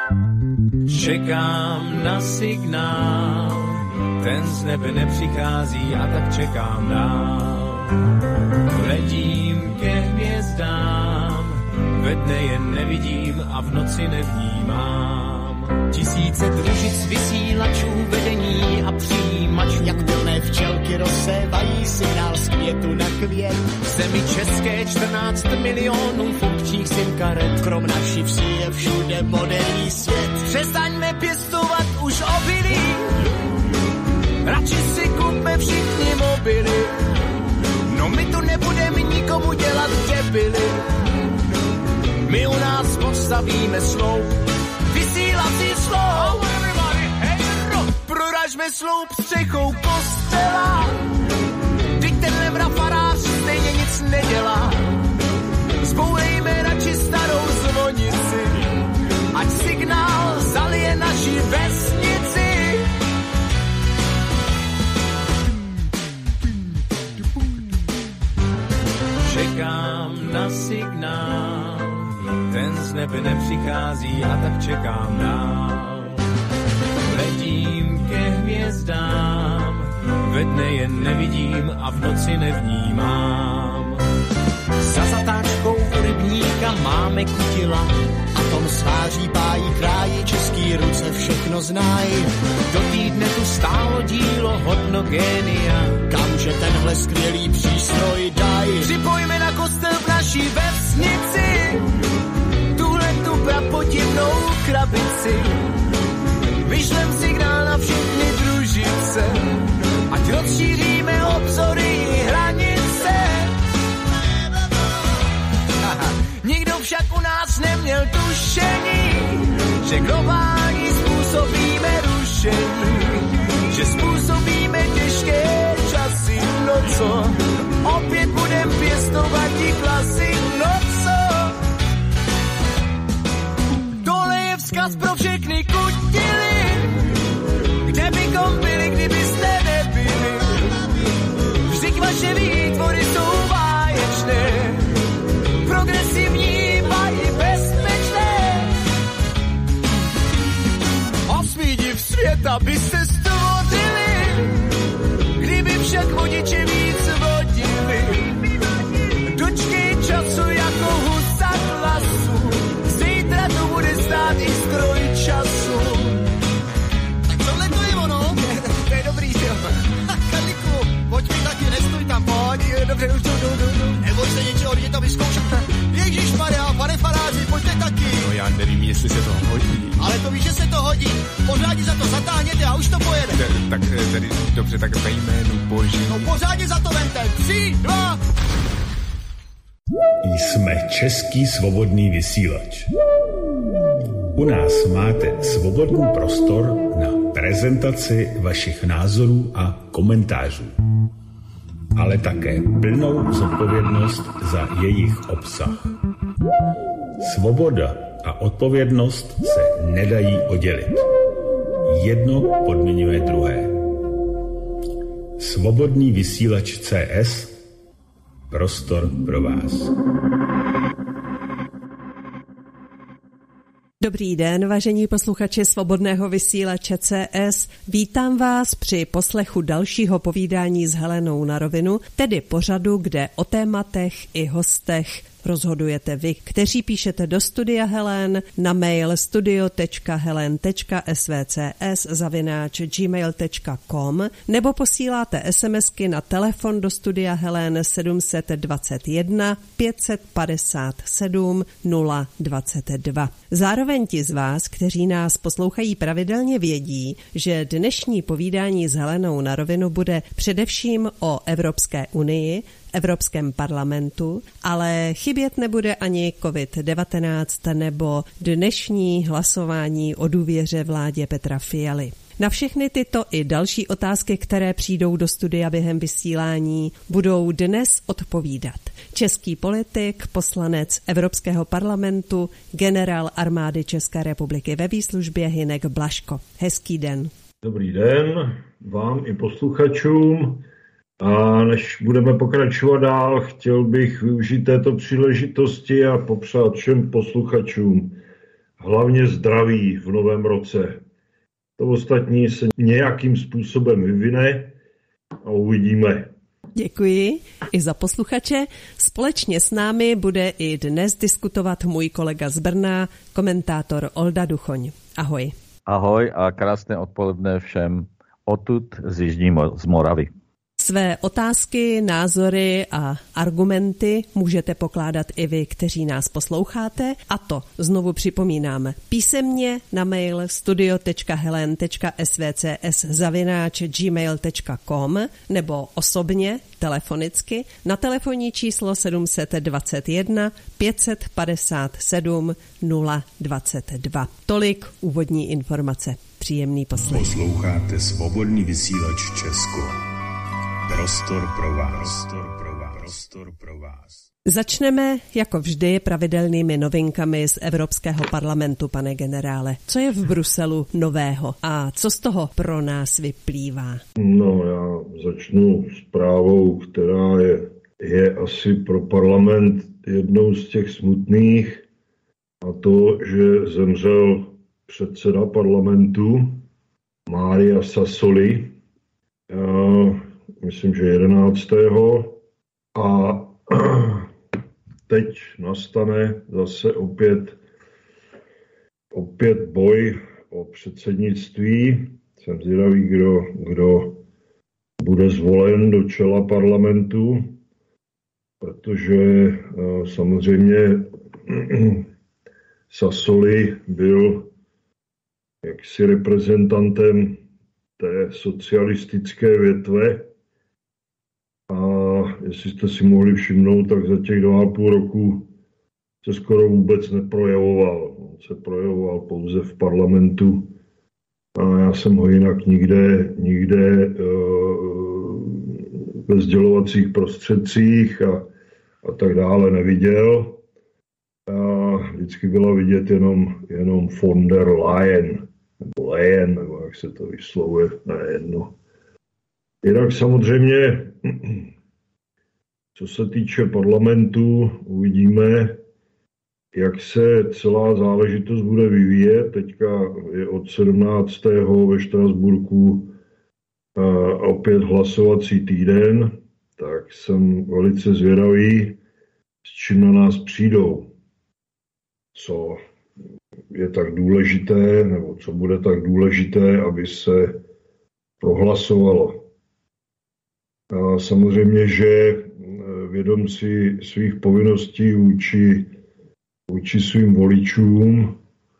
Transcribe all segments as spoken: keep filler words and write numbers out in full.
Čekám na signál, ten z nebe nepřichází a tak čekám dál. Letím ke hvězdám, ve dne je nevidím a v noci nevnímám. Tisíce družic vysílačů, vedení a přijímačů, jak plné včelky rozsévají signál z květu na květ. V zemi české čtrnáct milionů funkčních sim karet, krom naší vsi je všude moderní svět. Přestaňme pěstovat už obilí, radši si kupme všichni mobily. No my tu nebudeme nikomu dělat debily, my u nás postavíme sloup, vysílací sloup. Proražme sloup střechou kostela, vždyť ten Levra farář stejně nic nedělá. Zbourejme radši starou zvonici, ať signál zalije naši vesnici. Čekám na signál, ten z nebe nepřichází a tak čekám dál. Letím ke hvězdám, ve dne je nevidím a v noci nevnímám. Za zatáčkou u rybníka máme kutila, a tom sváří pájí kráji, český ruce všechno znají. Do týdne tu stálo dílo hodno génia, kamže tenhle skvělý přístroj daj. Připojme na kostel v naší vesnici tuhle tu prapodivnou krabici. Vyšlem signál na všechny družice, ať rozšíříme obzory i hranice. Aha. Nikdo však u nás neměl tušení, že globální způsobíme rušení, že způsobíme těžké časy. No co, opět budem pěstovat ti klasy. No co, tohle je vzkaz pro všechny kutily, kde bychom byli, kdybyste nebyli. Vždyť vaše výtvory jsou báječné, progresivní a i bezpečné. Osmý div světa byste stvořili, kdyby však vodiče víc vodili. Dočkej času jako husa hlasu, zítra to bude stát i stroj času. Tak tohle to je ono. To je dobrý, jo. Karliku, pojď mi taky, nestoj tam, pojď. Dobře, už jdu, jdu, jdu. Neboj se něčeho, jde to vyzkoušet. Ježišmarja, pane faráři, pojďte taky. No já nevím, jestli se to hodí. Ale to víš, že se to hodí. Pořádně za to zatáhněte a už to pojede. T- tak tedy, dobře, tak ve jménu Boží. No pořádně za to vemte. Tři, dva. Jsme Český svobodný vysílač. U nás máte svobodný prostor na prezentaci vašich názorů a komentářů, ale také plnou zodpovědnost za jejich obsah. Svoboda a odpovědnost se nedají oddělit. Jedno podmiňuje druhé. Svobodný vysílač C S, prostor pro vás. Dobrý den, vážení posluchači Svobodného vysílače C S. Vítám vás při poslechu dalšího povídání s Helenou na rovinu, tedy pořadu, kde o tématech i hostech rozhodujete vy, kteří píšete do studia Helen na mail studio tečka helen tečka s v c s zavináč gmail tečka com nebo posíláte SMSky na telefon do studia Helen sedm dva jedna pět pět sedm nula dvacet dva. Zároveň ti z vás, kteří nás poslouchají pravidelně, vědí, že dnešní povídání s Helenou na rovinu bude především o Evropské unii, Evropském parlamentu, ale chybět nebude ani covid devatenáct nebo dnešní hlasování o důvěře vládě Petra Fialy. Na všechny tyto i další otázky, které přijdou do studia během vysílání, budou dnes odpovídat český politik, poslanec Evropského parlamentu, generál armády České republiky ve výslužbě Hynek Blažko. Hezký den. Dobrý den vám i posluchačům. A než budeme pokračovat dál, chtěl bych využít této příležitosti a popřát všem posluchačům, hlavně zdraví v novém roce. To ostatní se nějakým způsobem vyvine a uvidíme. Děkuji i za posluchače. Společně s námi bude i dnes diskutovat můj kolega z Brna, komentátor Olda Duchoň. Ahoj. Ahoj a krásné odpoledne všem odtud z Jižní z Moravy. Své otázky, názory a argumenty můžete pokládat i vy, kteří nás posloucháte, a to znovu připomínám písemně na mail studio tečka helen tečka s v c s zavináč gmail tečka com nebo osobně, telefonicky, na telefonní číslo sedm dva jedna pět pět sedm nula dvacet dva. Tolik úvodní informace. Příjemný poslech. Posloucháte Svobodný vysílač Česko. Prostor pro vás. Prostor pro vás. Prostor pro vás. Začneme, jako vždy, pravidelnými novinkami z Evropského parlamentu, pane generále. Co je v Bruselu nového a co z toho pro nás vyplývá? No, já začnu zprávou, která je, je asi pro parlament jednou z těch smutných, a to, že zemřel předseda parlamentu Mario Sassoli, já myslím, že jedenáctého A teď nastane zase opět, opět boj o předsednictví. Jsem zvědavý, kdo, kdo bude zvolen do čela parlamentu, protože samozřejmě Sassoli byl jaksi reprezentantem té socialistické větve. A jestli jste si mohli všimnout, tak za těch dva a půl roku se skoro vůbec neprojevoval. On se projevoval pouze v parlamentu a já jsem ho jinak nikde, nikde uh, ve sdělovacích prostředcích a, a tak dále neviděl. A vždycky byla vidět jenom, jenom von der Leyen, nebo Leyen, nebo jak se to vyslovuje, nejedno. Jinak samozřejmě, co se týče parlamentu, uvidíme, jak se celá záležitost bude vyvíjet. Teďka je od sedmnáctého ve Štrasburku opět hlasovací týden, tak jsem velice zvědavý, s čím na nás přijdou. Co je tak důležité, nebo co bude tak důležité, aby se prohlasovalo. A samozřejmě, že vědom si svých povinností vůči, vůči svým voličům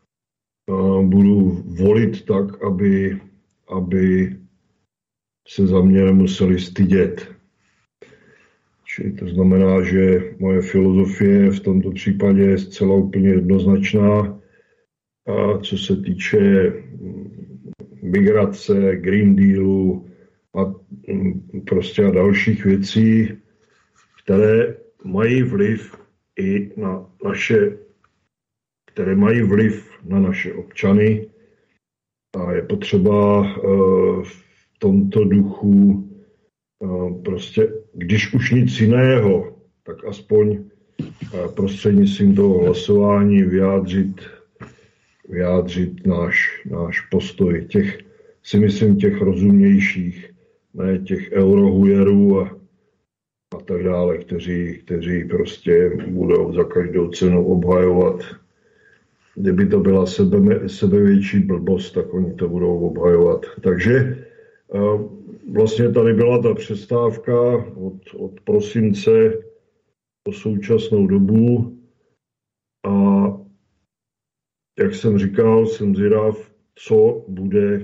budu volit tak, aby, aby se za mě nemuseli stydět. Čili to znamená, že moje filozofie v tomto případě je zcela úplně jednoznačná. A co se týče migrace, Green Dealu a prostě a dalších věcí, které mají vliv i na naše, které mají vliv na naše občany. A je potřeba v tomto duchu prostě, když už nic jiného, tak aspoň prostřednictvím toho hlasování vyjádřit, vyjádřit náš, náš postoj. Těch, si myslím, těch rozumnějších, ne těch eurohujerů a, a tak dále, kteří, kteří prostě budou za každou cenu obhajovat. Kdyby to byla sebe, sebevětší blbost, tak oni to budou obhajovat. Takže vlastně tady byla ta přestávka od, od prosince po současnou dobu a jak jsem říkal, jsem zvědav, co bude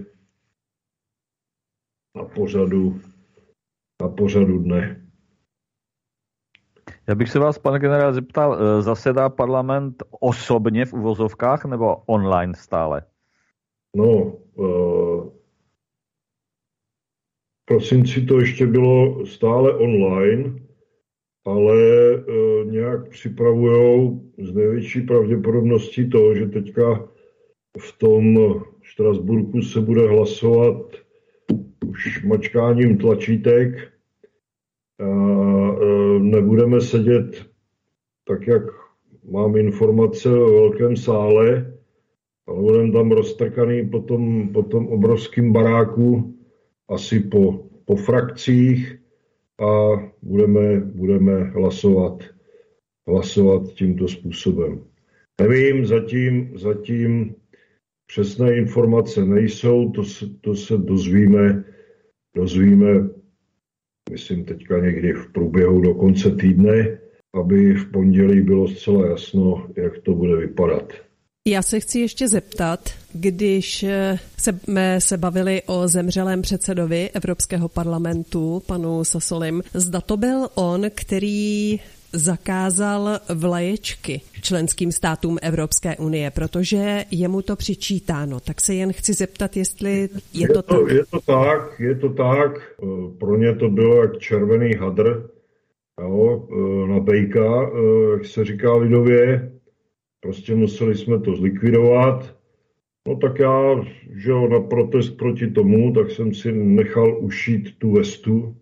na pořadu, na pořadu dne. Já bych se vás, pane generál, zeptal, zasedá parlament osobně v uvozovkách nebo online stále? No, uh, v prosinci to ještě bylo stále online, ale uh, nějak připravujou z největší pravděpodobností to, že teďka v tom Štrasburku se bude hlasovat už mačkáním tlačítek. Uh, nebudeme sedět tak, jak mám informace ve velkém sále, ale budeme tam roztrkaný po tom, po tom obrovském baráku, asi po, po frakcích a budeme, budeme hlasovat, hlasovat tímto způsobem. Nevím, zatím, zatím přesné informace nejsou, to se, to se dozvíme, dozvíme, myslím teďka někdy v průběhu do konce týdne, aby v pondělí bylo zcela jasno, jak to bude vypadat. Já se chci ještě zeptat, když jsme se bavili o zemřelém předsedovi Evropského parlamentu, panu Sassolim, zda to byl on, který zakázal vlaječky členským státům Evropské unie, protože je mu to přičítáno. Tak se jen chci zeptat, jestli je, je to, to tak. Je to tak, je to tak. Pro ně to bylo jak červený hadr, jo, na bejka, jak se říká lidově. Prostě museli jsme to zlikvidovat. No tak já, že jo, na protest proti tomu, tak jsem si nechal ušít tu vestu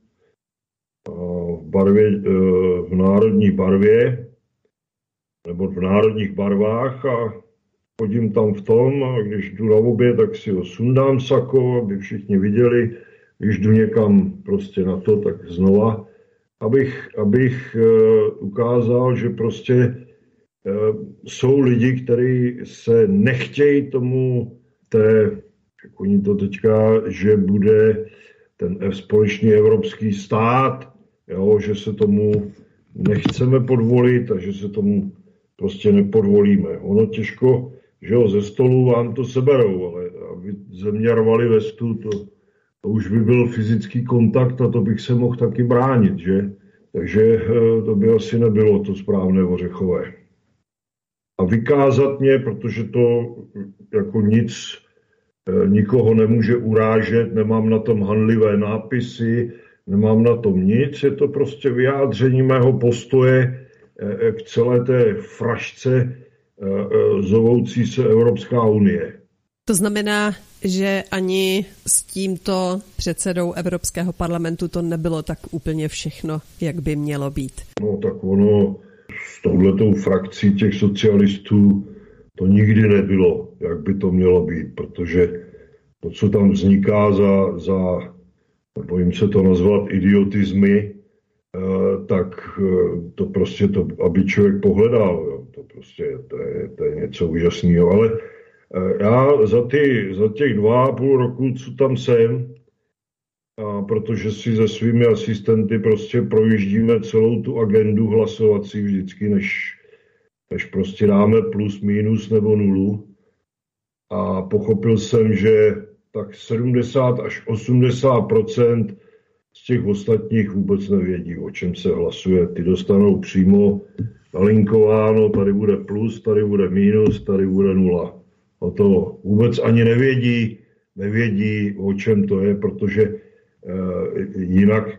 v barvě, v národní barvě, nebo v národních barvách a chodím tam v tom a když jdu na oběd, tak si ho sundám sako, aby všichni viděli, když jdu někam prostě na to, tak znova, abych, abych ukázal, že prostě jsou lidi, kteří se nechtějí tomu té, jak oni to teďka, že bude ten společný evropský stát, jo, že se tomu nechceme podvolit a že se tomu prostě nepodvolíme. Ono těžko, že jo, ze stolu vám to seberou, ale aby země rvali vestu, to, to už by byl fyzický kontakt a to bych se mohl taky bránit, že? Takže to by asi nebylo to správné ořechové. A vykázat mě, protože to jako nic, nikoho nemůže urážet, nemám na tom hanlivé nápisy, nemám na tom nic, je to prostě vyjádření mého postoje k celé té frašce zovoucí se Evropská unie. To znamená, že ani s tímto předsedou Evropského parlamentu to nebylo tak úplně všechno, jak by mělo být. No tak ono s touhletou frakcí těch socialistů to nikdy nebylo, jak by to mělo být, protože to, co tam vzniká za, za bojím se to nazvat idiotizmy, tak to prostě, to, aby člověk pohledal, jo, to prostě to je, to je něco úžasného, ale já za, ty, za těch dva a půl roku, co tam jsem, a protože si se svými asistenty prostě projíždíme celou tu agendu hlasovací vždycky, než, než prostě dáme plus, minus nebo nulu. A pochopil jsem, že tak sedmdesát až osmdesát procent z těch ostatních vůbec nevědí, o čem se hlasuje. Ty dostanou přímo nalinkováno, tady bude plus, tady bude minus, tady bude nula. O to vůbec ani nevědí, nevědí, o čem to je, protože jinak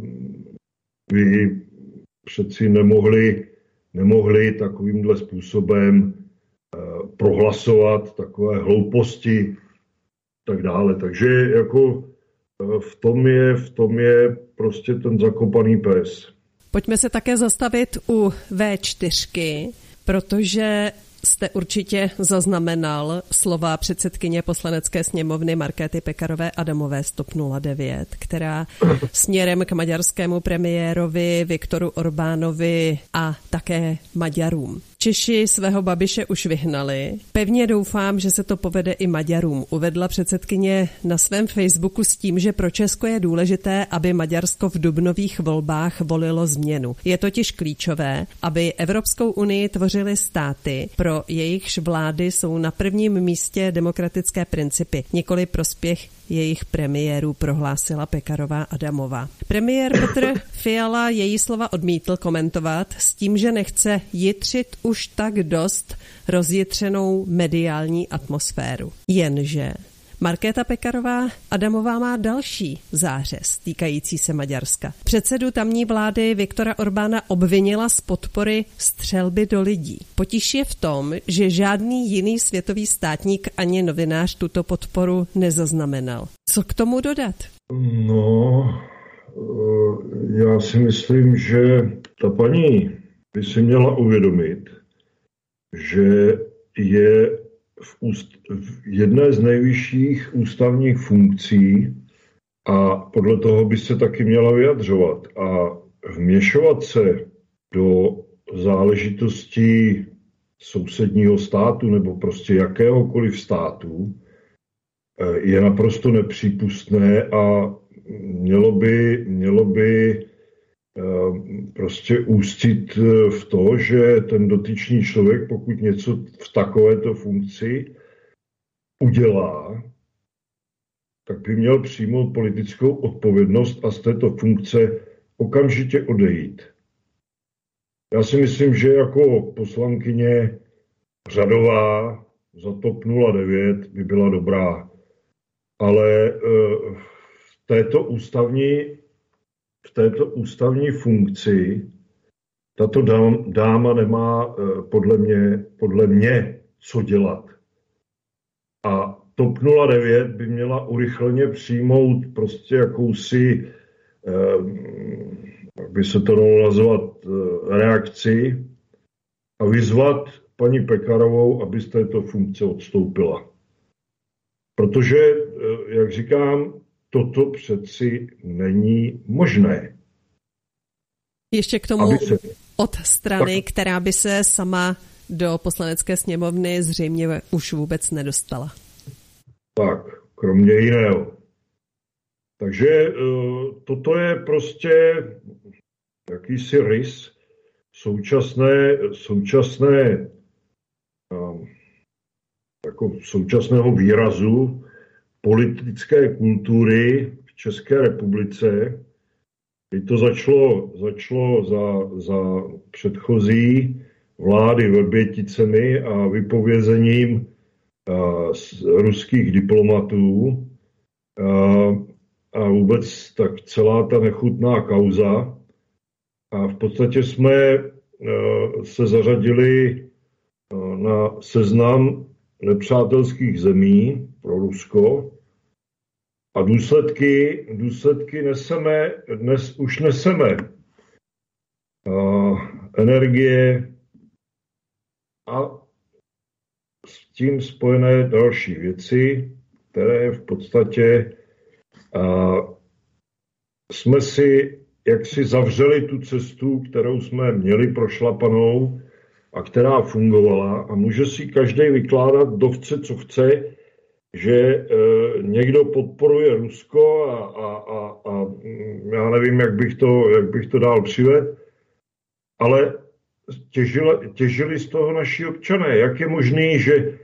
by přeci nemohli, nemohli takovýmhle způsobem prohlasovat takové hlouposti tak dále. Takže jako v tom je, v tom je prostě ten zakopaný pes. Pojďme se také zastavit u vé čtyři, protože jste určitě zaznamenal slova předsedkyně Poslanecké sněmovny Markéty Pekarové Adamové z T O P nula devět, která směrem k maďarskému premiérovi Viktoru Orbánovi a také Maďarům. Češi svého Babiše už vyhnali. Pevně doufám, že se to povede i Maďarům. Uvedla předsedkyně na svém Facebooku s tím, že pro Česko je důležité, aby Maďarsko v dubnových volbách volilo změnu. Je totiž klíčové, aby Evropskou unii tvořily státy, pro jejichž vlády jsou na prvním místě demokratické principy, nikoli prospěch jejich premiérů, prohlásila Pekarová Adamová. Premiér Petr Fiala její slova odmítl komentovat s tím, že nechce jitřit už tak dost rozjitřenou mediální atmosféru. Jenže Markéta Pekarová Adamová má další zářez týkající se Maďarska. Předsedu tamní vlády Viktora Orbána obvinila z podpory střelby do lidí. Potíž je v tom, že žádný jiný světový státník ani novinář tuto podporu nezaznamenal. Co k tomu dodat? No, já si myslím, že ta paní by si měla uvědomit, že je v, úst, v jedné z nejvyšších ústavních funkcí a podle toho by se taky měla vyjadřovat. A vměšovat se do záležitostí sousedního státu nebo prostě jakéhokoliv státu je naprosto nepřípustné a mělo by, mělo by prostě ústit v to, že ten dotyčný člověk, pokud něco v takovéto funkci udělá, tak by měl přijmout politickou odpovědnost a z této funkce okamžitě odejít. Já si myslím, že jako poslankyně řadová za TOP nula devět by byla dobrá, ale v této ústavní, v této ústavní funkci tato dáma nemá podle mě, podle mě co dělat. A TOP nula devět by měla urychleně přijmout prostě jakousi, jak by se to dalo nazvat, reakci a vyzvat paní Pekarovou, aby z této funkce odstoupila. Protože, jak říkám, toto přeci není možné. Ještě k tomu se... od strany, tak... která by se sama do poslanecké sněmovny zřejmě už vůbec nedostala. Tak, kromě jiného. Takže toto je prostě jakýsi rys současné, současné jako současného výrazu politické kultury v České republice. Kdy to začalo, začalo za, za předchozí vlády Vrběticemi a vypovězením a, z ruských diplomatů a, a vůbec tak celá ta nechutná kauza. A v podstatě jsme a, se zařadili a, na seznam nepřátelských zemí pro Rusko a důsledky, důsledky neseme, dnes už neseme. A energie a s tím spojené další věci, které v podstatě a, jsme si jaksi zavřeli tu cestu, kterou jsme měli prošlapanou a která fungovala a může si každý vykládat, kdo chce, co chce, že e, někdo podporuje Rusko a, a, a, a já nevím, jak bych to, jak bych to dál přivedl, ale těžili, těžili z toho naši občané. Jak je možné, že a,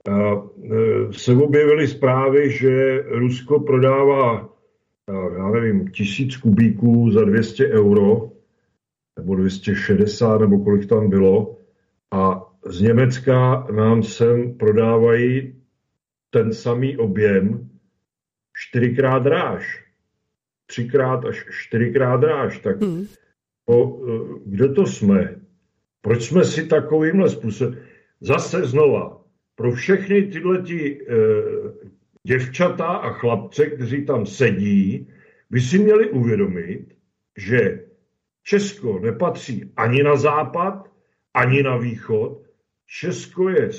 e, se objevily zprávy, že Rusko prodává, a, já nevím, tisíc kubíků za dvě stě euro, nebo dvě stě šedesát, nebo kolik tam bylo, a z Německa nám sem prodávají ten samý objem čtyřikrát dráž. Třikrát až čtyřikrát dráž. Tak hmm. o, kde to jsme? Proč jsme si takovýmhle způsobem? Zase znova, pro všechny tyhle ti, e, děvčata a chlapce, kteří tam sedí, by si měli uvědomit, že Česko nepatří ani na západ, ani na východ. Česko je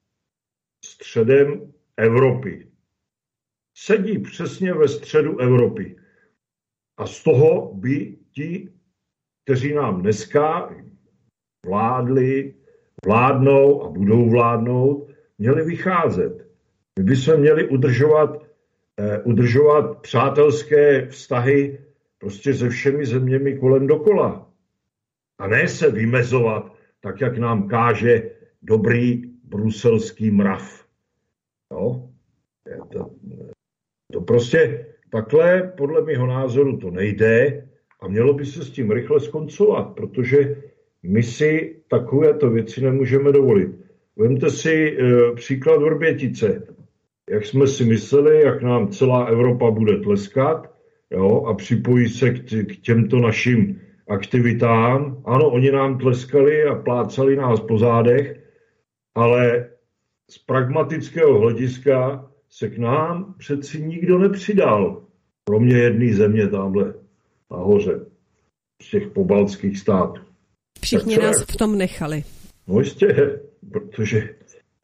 středem Evropy. Sedí přesně ve středu Evropy. A z toho by ti, kteří nám dneska vládli, vládnou a budou vládnout, měli vycházet. My bychom měli udržovat, eh, udržovat přátelské vztahy prostě se všemi zeměmi kolem dokola. A ne se vymezovat, tak jak nám káže dobrý bruselský mrav. No, to, to prostě takhle podle mého názoru to nejde a mělo by se s tím rychle skoncovat, protože my si takovéto věci nemůžeme dovolit. Vemte si e, příklad Vrbětice. Jak jsme si mysleli, jak nám celá Evropa bude tleskat, jo, a připojí se k, t- k těmto našim aktivitám. Ano, oni nám tleskali a plácali nás po zádech, ale z pragmatického hlediska se k nám přeci nikdo nepřidal. Kromě jedné země tamhle nahoře, z těch pobaltských států. Všichni nás v tom nechali. No jistě, protože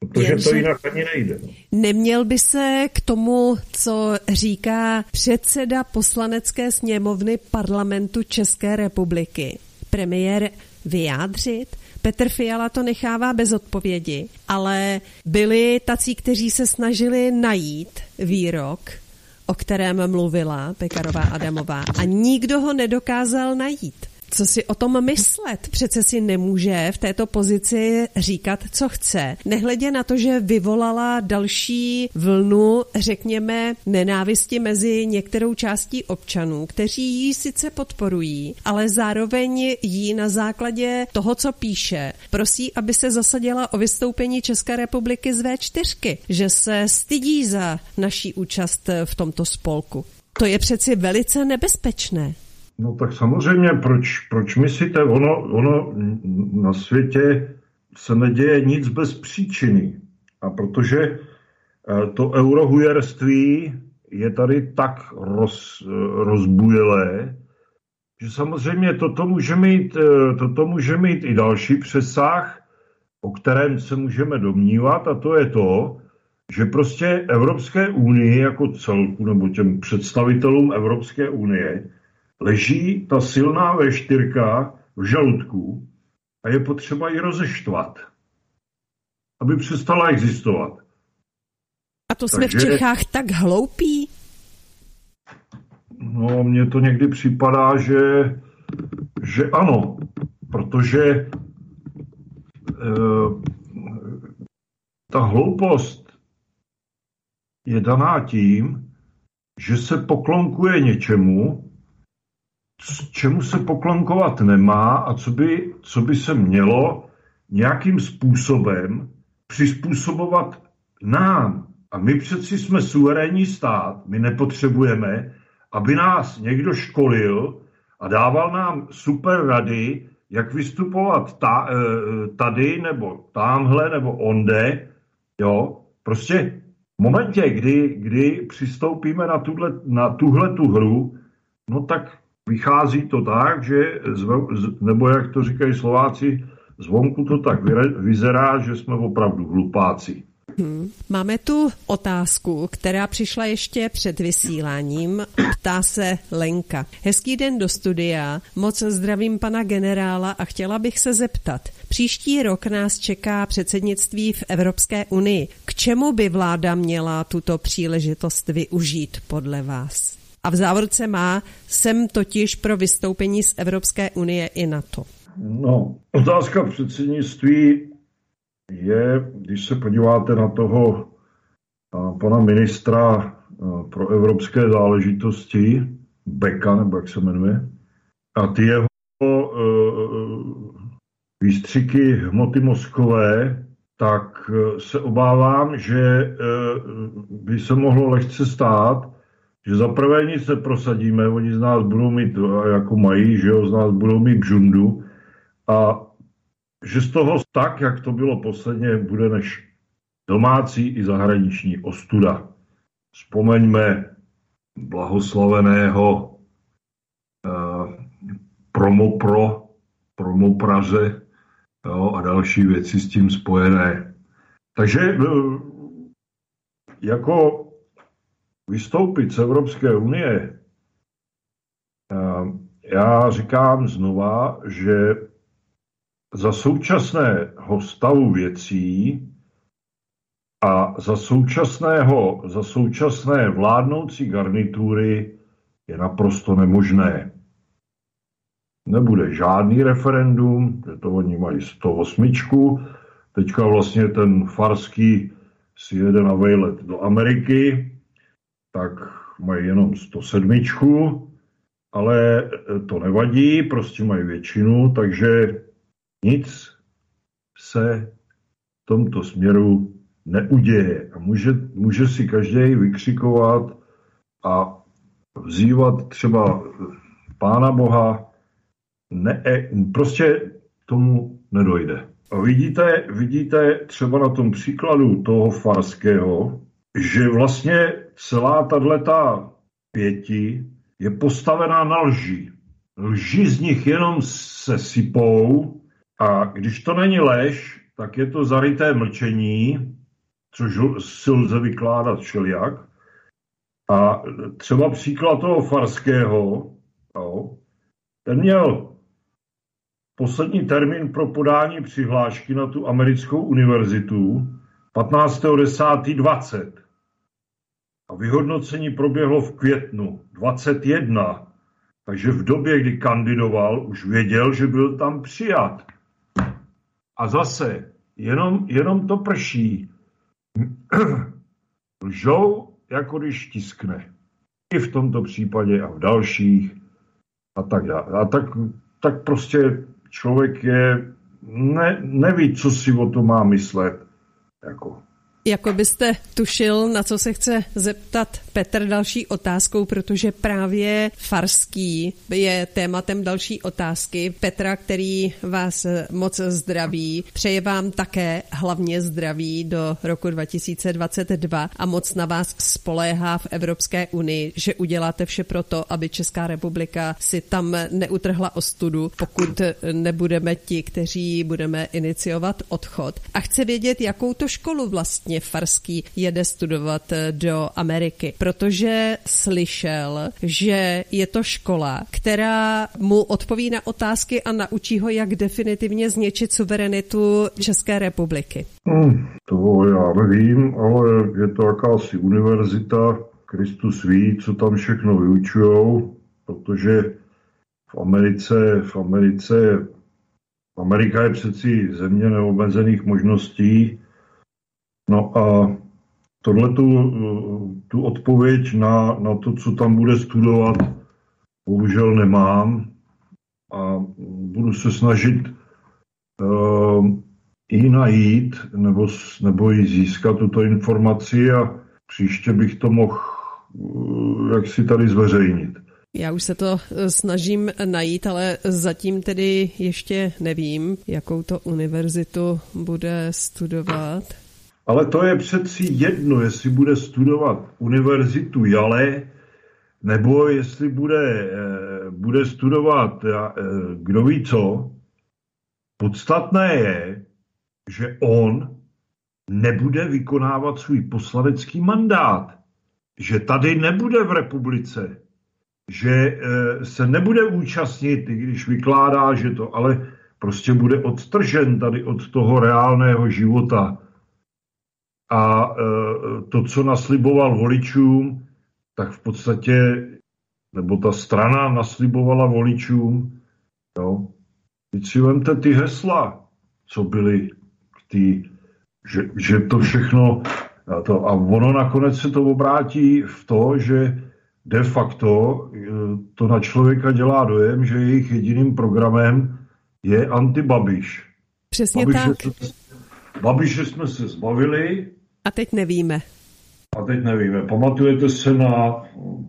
Protože Jenže to jinak ani nejde. Neměl by se k tomu, co říká předseda Poslanecké sněmovny Parlamentu České republiky, premiér, vyjádřit? Petr Fiala to nechává bez odpovědi, ale byli tací, kteří se snažili najít výrok, o kterém mluvila Pekarová Adamová, a nikdo ho nedokázal najít. Co si o tom myslet? Přece si nemůže v této pozici říkat, co chce. Nehledě na to, že vyvolala další vlnu, řekněme, nenávisti mezi některou částí občanů, kteří ji sice podporují, ale zároveň jí na základě toho, co píše, prosí, aby se zasadila o vystoupení České republiky z vé čtyřky, že se stydí za naší účast v tomto spolku. To je přeci velice nebezpečné. No tak samozřejmě, proč, proč myslíte, ono, ono na světě se neděje nic bez příčiny. A protože to eurohujerství je tady tak roz, rozbujelé, že samozřejmě toto může mít, toto může mít i další přesah, o kterém se můžeme domnívat, a to je to, že prostě Evropské unii jako celku, nebo těm představitelům Evropské unie, leží ta silná vé čtyři v žaludku a je potřeba ji rozeštvat, aby přestala existovat. A to jsme Takže, v Čechách tak hloupí? No, mně to někdy připadá, že, že ano, protože e, ta hloupost je daná tím, že se poklonkuje něčemu, čemu se poklonkovat nemá a co by, co by se mělo nějakým způsobem přizpůsobovat nám. A my přeci jsme suverénní stát, my nepotřebujeme, aby nás někdo školil a dával nám super rady, jak vystupovat ta, tady, nebo tamhle, nebo onde. Jo? Prostě v momentě, kdy, kdy přistoupíme na, tuhle, na tuhle tu hru, no tak vychází to tak, že, nebo jak to říkají Slováci, zvonku to tak vyzerá, že jsme opravdu hlupáci. Hmm. Máme tu otázku, která přišla ještě před vysíláním. Ptá se Lenka. Hezký den do studia, moc zdravím pana generála a chtěla bych se zeptat. Příští rok nás čeká předsednictví v Evropské unii. K čemu by vláda měla tuto příležitost využít podle vás? A v závorce má, jsem totiž pro vystoupení z Evropské unie i NATO. No, otázka předsednictví je, když se podíváte na toho a, pana ministra a, pro evropské záležitosti, Beka, nebo jak se jmenuje, a ty jeho e, výstřiky hmoty mozkové, tak e, se obávám, že e, by se mohlo lehce stát, že za prvé nic neprosadíme, oni z nás budou mít, jako mají, že jo, z nás budou mít bžundu a že z toho tak, jak to bylo posledně, bude než domácí i zahraniční ostuda. Vzpomeňme blahoslaveného eh, promopro, promopraře, jo, a další věci s tím spojené. Takže eh, jako vystoupit z Evropské unie, já říkám znova, že za současného stavu věcí a za, současného, za současné vládnoucí garnitury je naprosto nemožné. Nebude žádný referendum, že to oni mají sto osm. Teďka vlastně ten Farský si jede na vejlet do Ameriky, tak mají jenom sto sedm, ale to nevadí, prostě mají většinu, takže nic se v tomto směru neuděje. A může, může si každý vykřikovat a vzývat třeba Pána Boha, ne, prostě tomu nedojde. A vidíte, vidíte třeba na tom příkladu toho Farského, že vlastně celá tato pěti je postavená na lži. Lži z nich jenom se sypou a když to není lež, tak je to zaryté mlčení, což si lze vykládat všelijak. A třeba příklad toho Farského, jo, ten měl poslední termín pro podání přihlášky na tu americkou univerzitu patnáctého desátého dvacet. A vyhodnocení proběhlo v květnu dvacet jedna. Takže v době, kdy kandidoval, už věděl, že byl tam přijat. A zase, jenom, jenom to prší. Lžou, jako když tiskne. I v tomto případě a v dalších. A tak dále. A tak, tak prostě člověk je, ne, neví, co si o to má myslet. Jako... Jako byste tušil, na co se chce zeptat Petr další otázkou, protože právě Farský je tématem další otázky. Petra, který vás moc zdraví, přeje vám také hlavně zdraví do roku dva tisíce dvacet dva a moc na vás spoléhá v Evropské unii, že uděláte vše pro to, aby Česká republika si tam neutrhla ostudu, pokud nebudeme ti, kteří budeme iniciovat odchod. A chce vědět, jakou to školu vlastně Farský jede studovat do Ameriky, protože slyšel, že je to škola, která mu odpoví na otázky a naučí ho, jak definitivně zničit suverenitu České republiky. Hmm, to já nevím, ale je to jakási univerzita, Kristus ví, co tam všechno vyučujou, protože v Americe, v Americe, Amerika je přeci země neomezených možností. No a tohletu tu odpověď na, na to, co tam bude studovat, bohužel nemám a budu se snažit uh, ji najít nebo, nebo ji získat tuto informaci a příště bych to mohl uh, jak si tady zveřejnit. Já už se to snažím najít, ale zatím tedy ještě nevím, jakou to univerzitu bude studovat. Ale to je přeci jedno, jestli bude studovat univerzitu Yale, nebo jestli bude, bude studovat kdo ví co. Podstatné je, že on nebude vykonávat svůj poslanecký mandát, že tady nebude v republice, že se nebude účastnit, i když vykládá, že to, ale prostě bude odtržen tady od toho reálného života. A to, co nasliboval voličům, tak v podstatě, nebo ta strana naslibovala voličům, jo. Teď si vemte ty hesla, co byly k tý, že, že to všechno, a, to, a ono nakonec se to obrátí v to, že de facto to na člověka dělá dojem, že jejich jediným programem je anti-Babiš. Přesně Babiše tak. Se, Babiše jsme se zbavili. A teď nevíme. A teď nevíme. Pamatujete se na,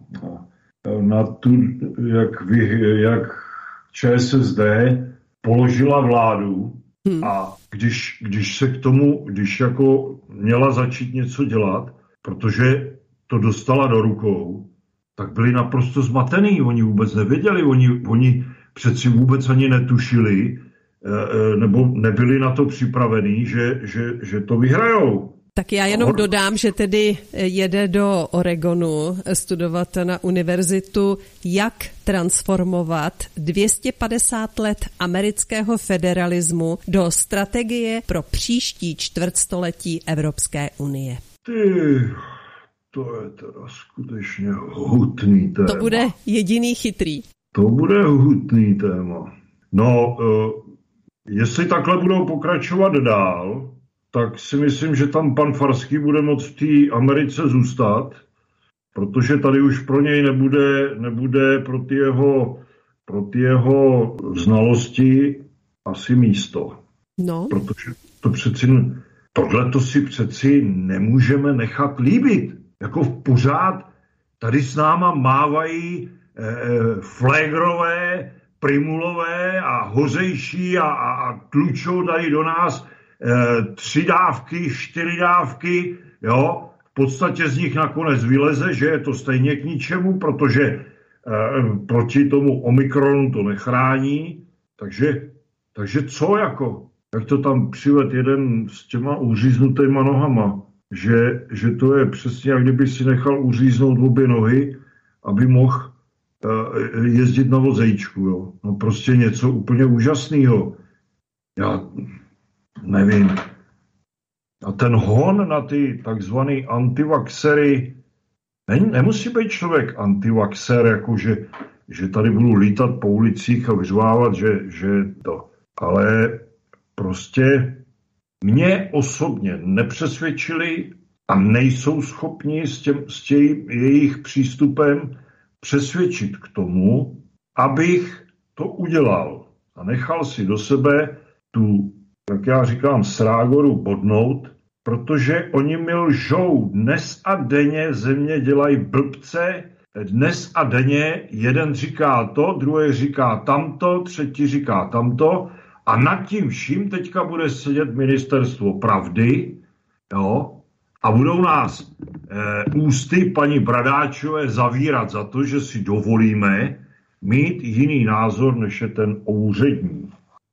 na tu, jak, vy, jak ČSSD položila vládu hmm. a když, když se k tomu, když jako měla začít něco dělat, protože to dostala do rukou, tak byli naprosto zmatený. Oni vůbec nevěděli, oni, oni přeci vůbec ani netušili, nebo nebyli na to připravení, že, že, že to vyhrajou. Tak já jenom dodám, že tedy jede do Oregonu studovat na univerzitu, jak transformovat dvě stě padesát let amerického federalismu do strategie pro příští čtvrtstoletí Evropské unie. Ty, to je teda skutečně hutný téma. To bude jediný chytrý. To bude hutný téma. No, jestli takhle budou pokračovat dál, tak si myslím, že tam pan Farský bude moct v té Americe zůstat, protože tady už pro něj nebude, nebude pro ty jeho, pro ty jeho znalosti asi místo. No. Protože to přeci, tohle to si přeci nemůžeme nechat líbit. Jako v pořád tady s náma mávají eh, flégrové, primulové a hořejší a, a, a tlučou tady do nás tři dávky, čtyři dávky, jo, v podstatě z nich nakonec vyleze, že je to stejně k ničemu, protože eh, proti tomu Omikronu to nechrání, takže, takže co jako? jak to tam přived jeden s těma uříznutýma nohama, že, že to je přesně, jak kdyby si nechal uříznout obě nohy, aby mohl uh, jezdit na vozejčku. Jo. No prostě něco úplně úžasného. Já nevím. A ten hon na ty takzvaný antivaxery, ne, nemusí být člověk antivaxer, jakože že tady budu lítat po ulicích a vyřvávat, že, že to. Ale prostě mě osobně nepřesvědčili a nejsou schopni s, těm, s tím jejich přístupem přesvědčit k tomu, abych to udělal a nechal si do sebe tu, jak já říkám, srágoru bodnout, protože oni mi lžou. Dnes a denně ze mě dělají blbce, dnes a denně jeden říká to, druhý říká tamto, třetí říká tamto a nad tím vším teďka bude sedět ministerstvo pravdy, jo, a budou nás e, ústy paní Bradáčové zavírat za to, že si dovolíme mít jiný názor, než je ten úřední.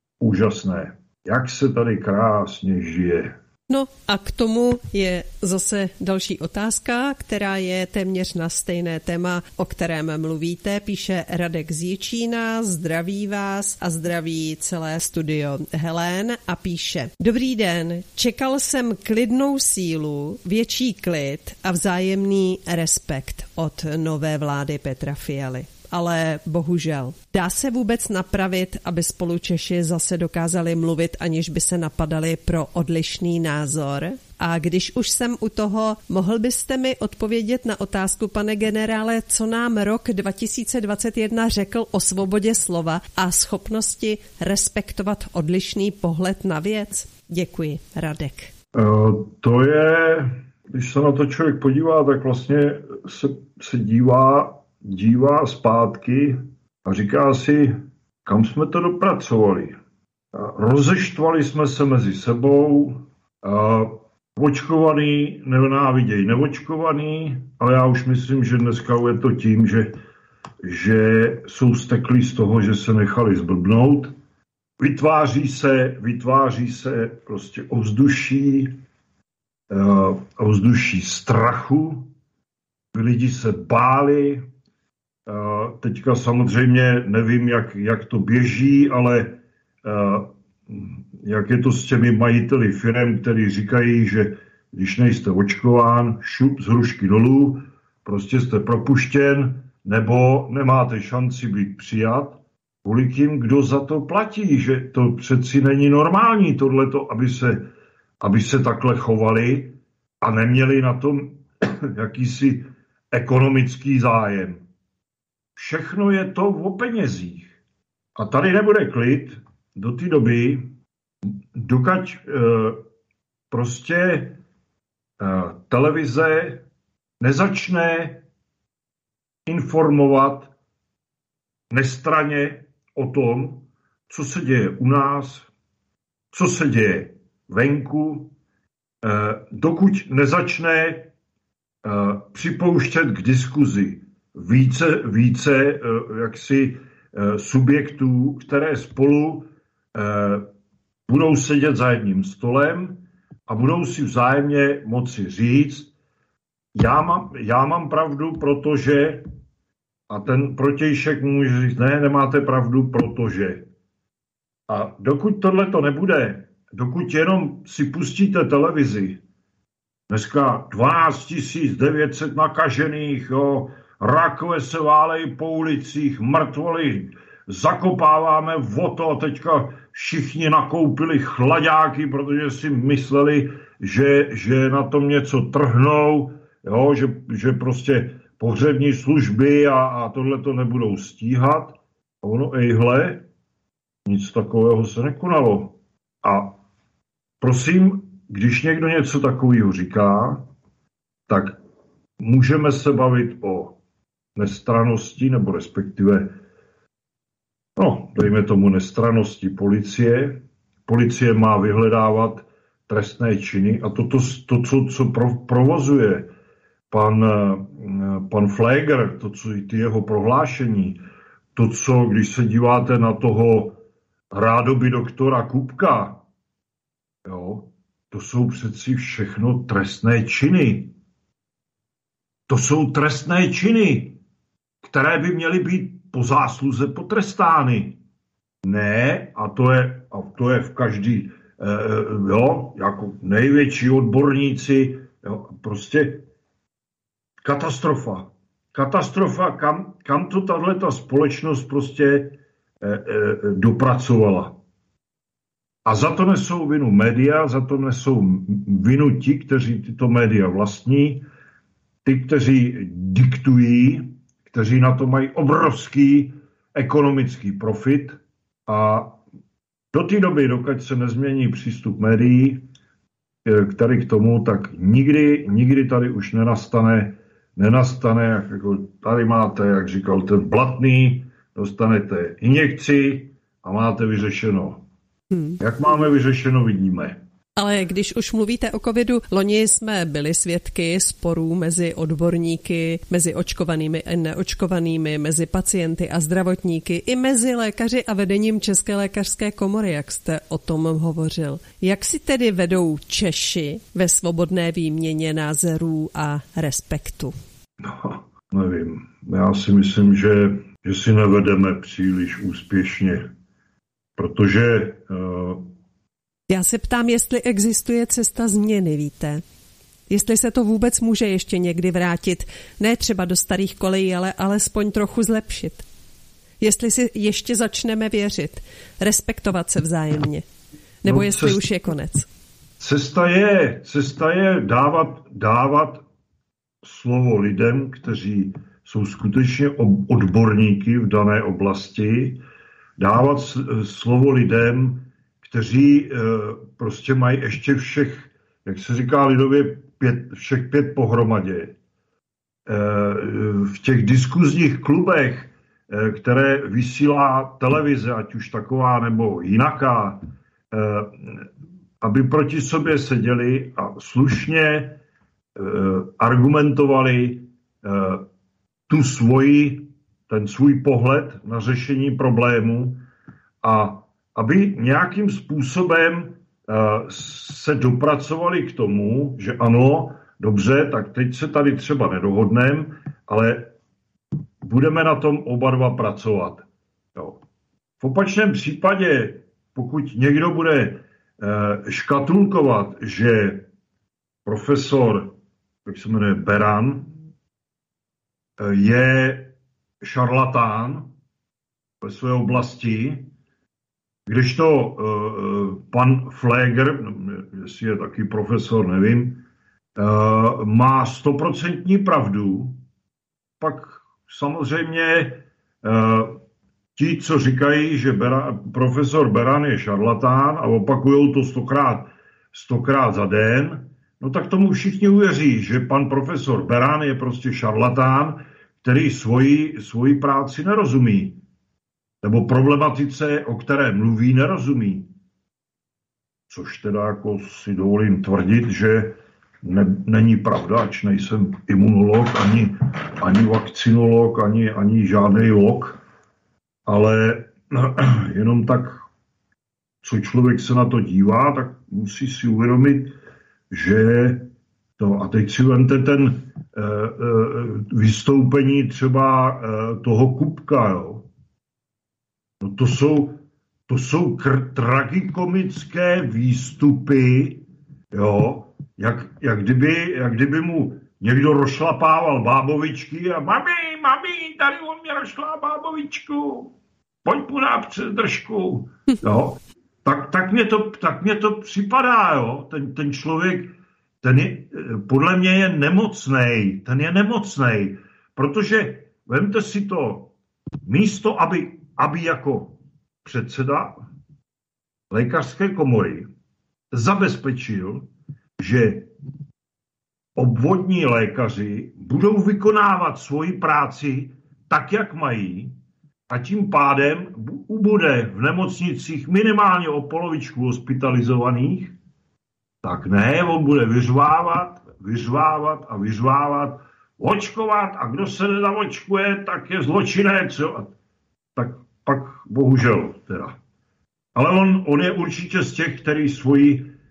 Úžasné. Jak se tady krásně žije. No a k tomu je zase další otázka, která je téměř na stejné téma, o kterém mluvíte. Píše Radek z Jičína, zdraví vás a zdraví celé studio Helén a píše: Dobrý den, čekal jsem klidnou sílu, větší klid a vzájemný respekt od nové vlády Petra Fialy. Ale bohužel. Dá se vůbec napravit, aby spolu Češi zase dokázali mluvit, aniž by se napadali pro odlišný názor? A když už jsem u toho, mohl byste mi odpovědět na otázku, pane generále, co nám rok dva tisíce dvacet jedna řekl o svobodě slova a schopnosti respektovat odlišný pohled na věc? Děkuji, Radek. Uh, to je, když se na to člověk podívá, tak vlastně se, se dívá dívá zpátky a říká si, kam jsme to dopracovali. Rozeštvali jsme se mezi sebou, očkovaný nenáviděj neočkovaný, ale já už myslím, že dneska je to tím, že, že jsou steklí z toho, že se nechali zblbnout. Vytváří se, vytváří se prostě ovzduší, ovzduší strachu, lidi se báli. Uh, teďka samozřejmě nevím, jak, jak to běží, ale uh, jak je to s těmi majiteli firem, kteří říkají, že když nejste očkován, šup z hrušky dolů, prostě jste propuštěn, nebo nemáte šanci být přijat. Kvůli tím, kdo za to platí, že to přeci není normální tohleto, aby se, aby se takhle chovali a neměli na tom jakýsi ekonomický zájem. Všechno je to o penězích. A tady nebude klid do té doby, dokud e, prostě e, televize nezačne informovat nestranně o tom, co se děje u nás, co se děje venku, e, dokud nezačne e, připouštět k diskuzi více, více jaksi subjektů, které spolu budou sedět za jedním stolem a budou si vzájemně moci říct, já mám, já mám pravdu, protože, a ten protějšek může říct, ne, nemáte pravdu, protože. A dokud tohle to nebude, dokud jenom si pustíte televizi, dneska dvanáct tisíc devět set nakažených, jo, rakve se válejí po ulicích, mrtvoly zakopáváme voto a teďka všichni nakoupili chladáky, protože si mysleli, že, že na tom něco trhnou, jo, že, že prostě pohřební služby a, a tohle to nebudou stíhat. A ono, ejhle, nic takového se nekonalo. A prosím, když někdo něco takového říká, tak můžeme se bavit o nestrannosti, nebo respektive, no, dejme tomu nestrannosti policie. Policie má vyhledávat trestné činy a to, to, to co, co provozuje pan, pan Flegr, to, co ty jeho prohlášení, to, co, když se díváte na toho rádoby doktora Kupka, Jo? To jsou přeci všechno trestné činy. To jsou trestné činy, které by měly být po zásluze potrestány. Ne, a to je, a to je v každý, eh, jo, jako největší odborníci, jo, prostě katastrofa. Katastrofa, kam, kam to tato společnost prostě eh, eh, dopracovala. A za to nesou vinu média, za to nesou vinu ti, kteří tyto média vlastní, ty, kteří diktují, kteří na to mají obrovský ekonomický profit a do té doby, dokud se nezmění přístup médií k tady k tomu, tak nikdy, nikdy tady už nenastane, nenastane, jak jako tady máte, jak říkal ten Blatný, dostanete injekci a máte vyřešeno. Hmm. Jak máme vyřešeno, vidíme. Ale když už mluvíte o covidu, loni jsme byli svědky sporů mezi odborníky, mezi očkovanými a neočkovanými, mezi pacienty a zdravotníky, i mezi lékaři a vedením České lékařské komory, jak jste o tom hovořil. Jak si tedy vedou Češi ve svobodné výměně názorů a respektu? No, nevím. Já si myslím, že, že si nevedeme příliš úspěšně, protože uh, Já se ptám, jestli existuje cesta změny, víte? Jestli se to vůbec může ještě někdy vrátit, ne třeba do starých kolejí, ale alespoň trochu zlepšit. Jestli si ještě začneme věřit, respektovat se vzájemně, nebo no, jestli cest, už je konec. Cesta je, cesta je dávat, dávat slovo lidem, kteří jsou skutečně odborníky v dané oblasti, dávat slovo lidem, kteří e, prostě mají ještě všech, jak se říká lidově, pět, všech pět pohromadě. E, v těch diskuzních klubech, e, které vysílá televize, ať už taková nebo jinaká, e, aby proti sobě seděli a slušně e, argumentovali e, tu svoji, ten svůj pohled na řešení problému a aby nějakým způsobem uh, se dopracovali k tomu, že ano, dobře, tak teď se tady třeba nedohodneme, ale budeme na tom oba dva pracovat. Jo. V opačném případě, pokud někdo bude uh, škatulkovat, že profesor, jak se jmenuje, Beran, uh, je šarlatán ve své oblasti, Kdežto uh, pan Pfleger, jestli je taky profesor, nevím, uh, má stoprocentní pravdu, pak samozřejmě uh, ti, co říkají, že Bera, profesor Beran je šarlatán a opakujou to stokrát, stokrát za den, no tak tomu všichni uvěří, že pan profesor Beran je prostě šarlatán, který svoji, svoji práci nerozumí. Nebo problematice, o které mluví, nerozumí. Což teda jako si dovolím tvrdit, že ne, není pravda, ač nejsem imunolog, ani, ani vakcinolog, ani, ani žádný log, ale jenom tak, co člověk se na to dívá, tak musí si uvědomit, že to, a teď si vemte ten uh, uh, vystoupení třeba uh, toho Kupka, jo. No to jsou, to jsou kr- tragikomické výstupy, jo, jak, jak, kdyby, jak kdyby mu někdo rozšlapával bábovičky a mami, mami, tady on mě rozšlá bábovičku, pojď mu dát přes držku, jo. Tak, tak, mě to, tak mě to připadá, jo, ten, ten člověk, ten je, podle mě je nemocnej, ten je nemocnej, protože vemte si to, místo, aby aby jako předseda lékařské komory zabezpečil, že obvodní lékaři budou vykonávat svoji práci tak, jak mají, a tím pádem ubude v nemocnicích minimálně o polovičku hospitalizovaných, tak ne, on bude vyřvávat, vyřvávat a vyřvávat, očkovat a kdo se nezaočkuje, tak je zločinec. Jo. Tak pak bohužel teda. Ale on, on je určitě z těch, který svoji,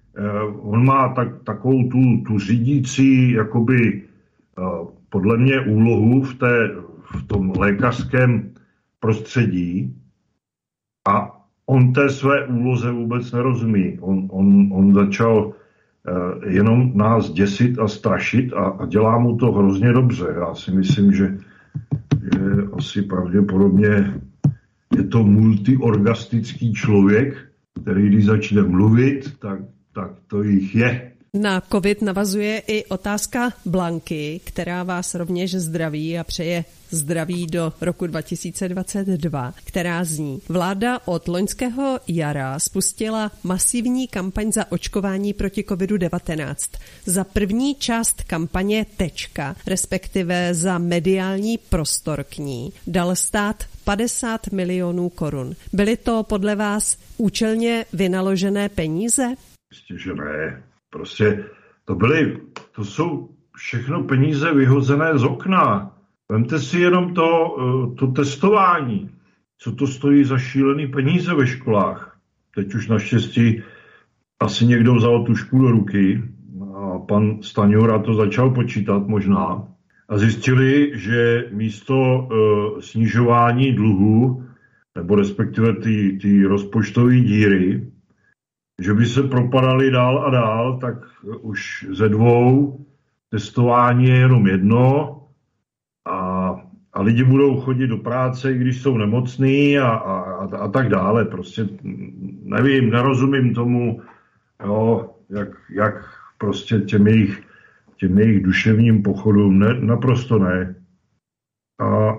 on má tak, takovou tu, tu řídící, jakoby podle mě úlohu v, té, v tom lékařském prostředí a on té své úloze vůbec nerozumí. On, on, on začal jenom nás děsit a strašit a, a dělá mu to hrozně dobře. Já si myslím, že, že asi pravděpodobně je to multiorgastický člověk, který když začne mluvit, tak, tak to jich je. Na covid navazuje i otázka Blanky, která vás rovněž zdraví a přeje zdraví do roku dva tisíce dvacet dva, která zní: vláda od loňského jara spustila masivní kampaň za očkování proti covidu devatenáct. Za první část kampaně Tečka, respektive za mediální prostor k ní, dal stát padesát milionů korun. Byly to podle vás účelně vynaložené peníze? Prostě, že ne. Prostě to byly, to jsou všechno peníze vyhozené z okna. Vemte si jenom to, to testování, co to stojí za šílený peníze ve školách. Teď už naštěstí asi někdo vzal tužku do ruky a pan Stanjura to začal počítat možná a zjistili, že místo uh, snižování dluhu, nebo respektive ty, ty rozpočtové díry, že by se propadali dál a dál, tak už ze dvou testování je jenom jedno a, a lidi budou chodit do práce, i když jsou nemocní a, a, a tak dále. Prostě nevím, nerozumím tomu, jo, jak, jak prostě těm jejich, těm jejich duševním pochodům, ne, naprosto ne. A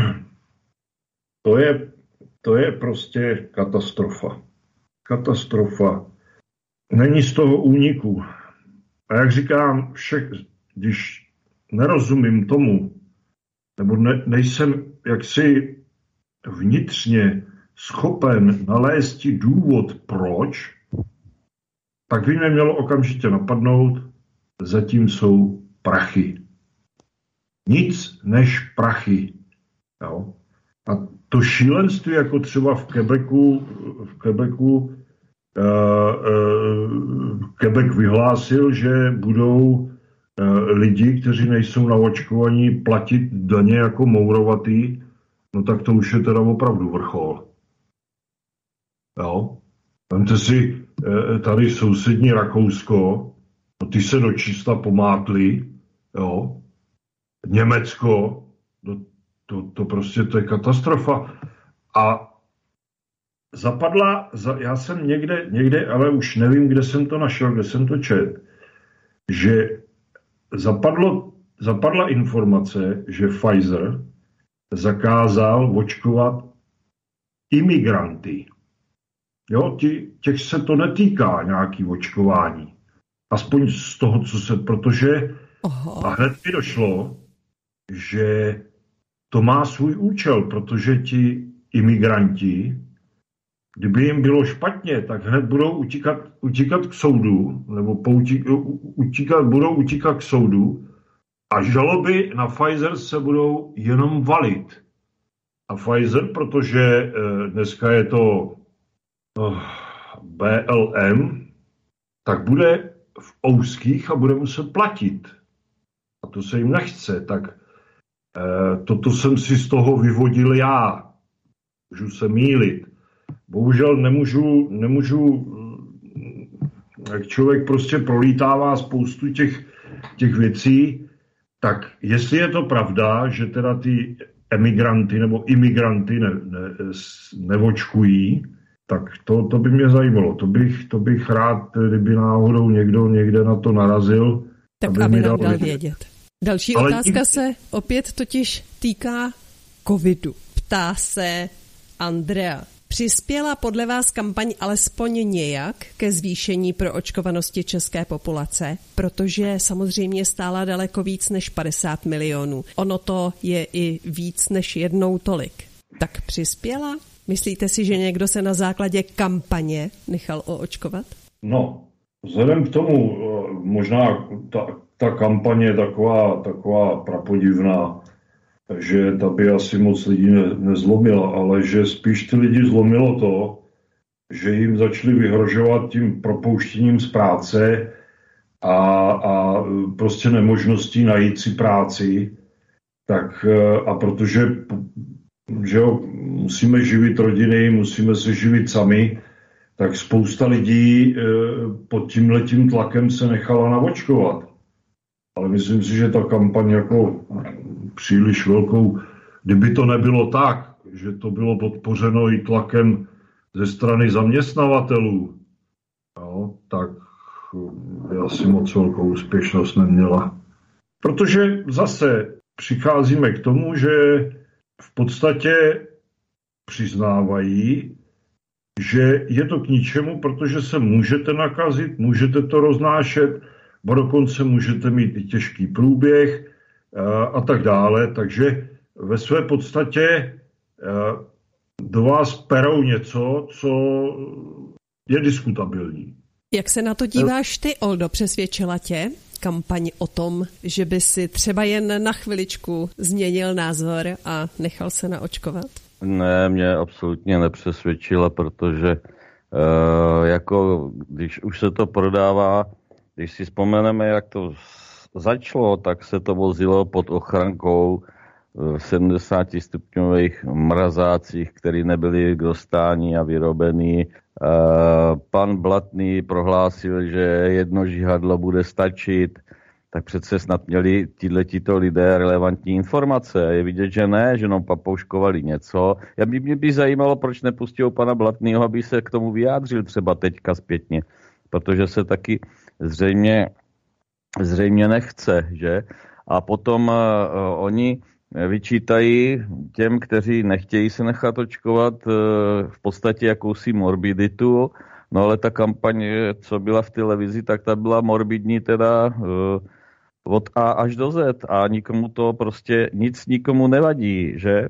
to je, to je prostě katastrofa. Katastrofa. Není z toho úniku. A jak říkám, všech, když nerozumím tomu, nebo ne, nejsem jaksi vnitřně schopen nalézt důvod, proč, tak by mě mělo okamžitě napadnout, zatím jsou prachy. Nic než prachy. Jo? A to šílenství, jako třeba v Quebecu, v Quebecu uh, uh, Quebec vyhlásil, že budou uh, lidi, kteří nejsou naočkovaní, platit daně jako mourovatý, no tak to už je teda opravdu vrchol. Jo? Vemte si uh, tady sousední Rakousko, no ty se do čísla pomátli, jo? Německo, no To, to prostě to je katastrofa. A zapadla, za, já jsem někde, někde, ale už nevím, kde jsem to našel, kde jsem to čet, že zapadlo, zapadla informace, že Pfizer zakázal očkovat imigranty. Jo, ti, těch se to netýká nějaký očkování. Aspoň z toho, co se, protože Oho. A hned mi došlo, že to má svůj účel, protože ti imigranti, kdyby jim bylo špatně, tak hned budou utíkat, utíkat k soudu, nebo poutík, utíkat, budou utíkat k soudu a žaloby na Pfizer se budou jenom valit. A Pfizer, protože eh, dneska je to eh, B L M, tak bude v ouských a bude muset platit. A to se jim nechce, tak toto jsem si z toho vyvodil já. Můžu se mýlit. Bohužel nemůžu, nemůžu, jak člověk prostě prolítává spoustu těch, těch věcí, tak jestli je to pravda, že teda ty emigranty nebo imigranty ne, ne, nevočkují, tak to, to by mě zajímalo. To bych, to bych rád, kdyby náhodou někdo někde na to narazil. Tak aby, aby nám dal vědět. vědět. Další Ale otázka se opět totiž týká covidu. Ptá se Andrea. Přispěla podle vás kampaň alespoň nějak ke zvýšení proočkovanosti české populace? Protože samozřejmě stála daleko víc než padesát milionů. Ono to je i víc než jednou tolik. Tak přispěla? Myslíte si, že někdo se na základě kampaně nechal oočkovat? No, vzhledem k tomu, možná ta, ta kampaně je taková, taková prapodivná, že ta by asi moc lidí ne, nezlomila, ale že spíš ty lidi zlomilo to, že jim začali vyhrožovat tím propouštěním z práce a, a prostě nemožností najít si práci, tak a protože že jo, musíme živit rodiny, musíme se živit sami, tak spousta lidí pod tímhletím tlakem se nechala navočkovat. Ale myslím si, že ta kampaň jako příliš velkou, kdyby to nebylo tak, že to bylo podpořeno i tlakem ze strany zaměstnavatelů, no, tak asi moc velkou úspěšnost neměla. Protože zase přicházíme k tomu, že v podstatě přiznávají, že je to k ničemu, protože se můžete nakazit, můžete to roznášet, bo dokonce můžete mít i těžký průběh a, a tak dále. Takže ve své podstatě do vás perou něco, co je diskutabilní. Jak se na to díváš ty, Oldo? Přesvědčila tě kampaň o tom, že by si třeba jen na chviličku změnil názor a nechal se naočkovat? Ne, mě absolutně nepřesvědčila, protože uh, jako když už se to prodává, když si vzpomeneme, jak to začalo, tak se to vozilo pod ochrankou v sedmdesáti stupňových mrazácích, které nebyly k dostání a vyrobený. Pan Blatný prohlásil, že jedno žihadlo bude stačit, tak přece snad měli tíhletito lidé relevantní informace. Je vidět, že ne, že nám papouškovali něco. Já by mě by zajímalo, proč nepustil pana Blatného, aby se k tomu vyjádřil třeba teďka zpětně. Protože se taky zřejmě, zřejmě nechce, že? A potom uh, oni vyčítají těm, kteří nechtějí se nechat očkovat, v podstatě jakousi morbiditu, no ale ta kampaň, co byla v televizi, tak ta byla morbidní teda od A až do Z a nikomu to prostě nic nikomu nevadí, že?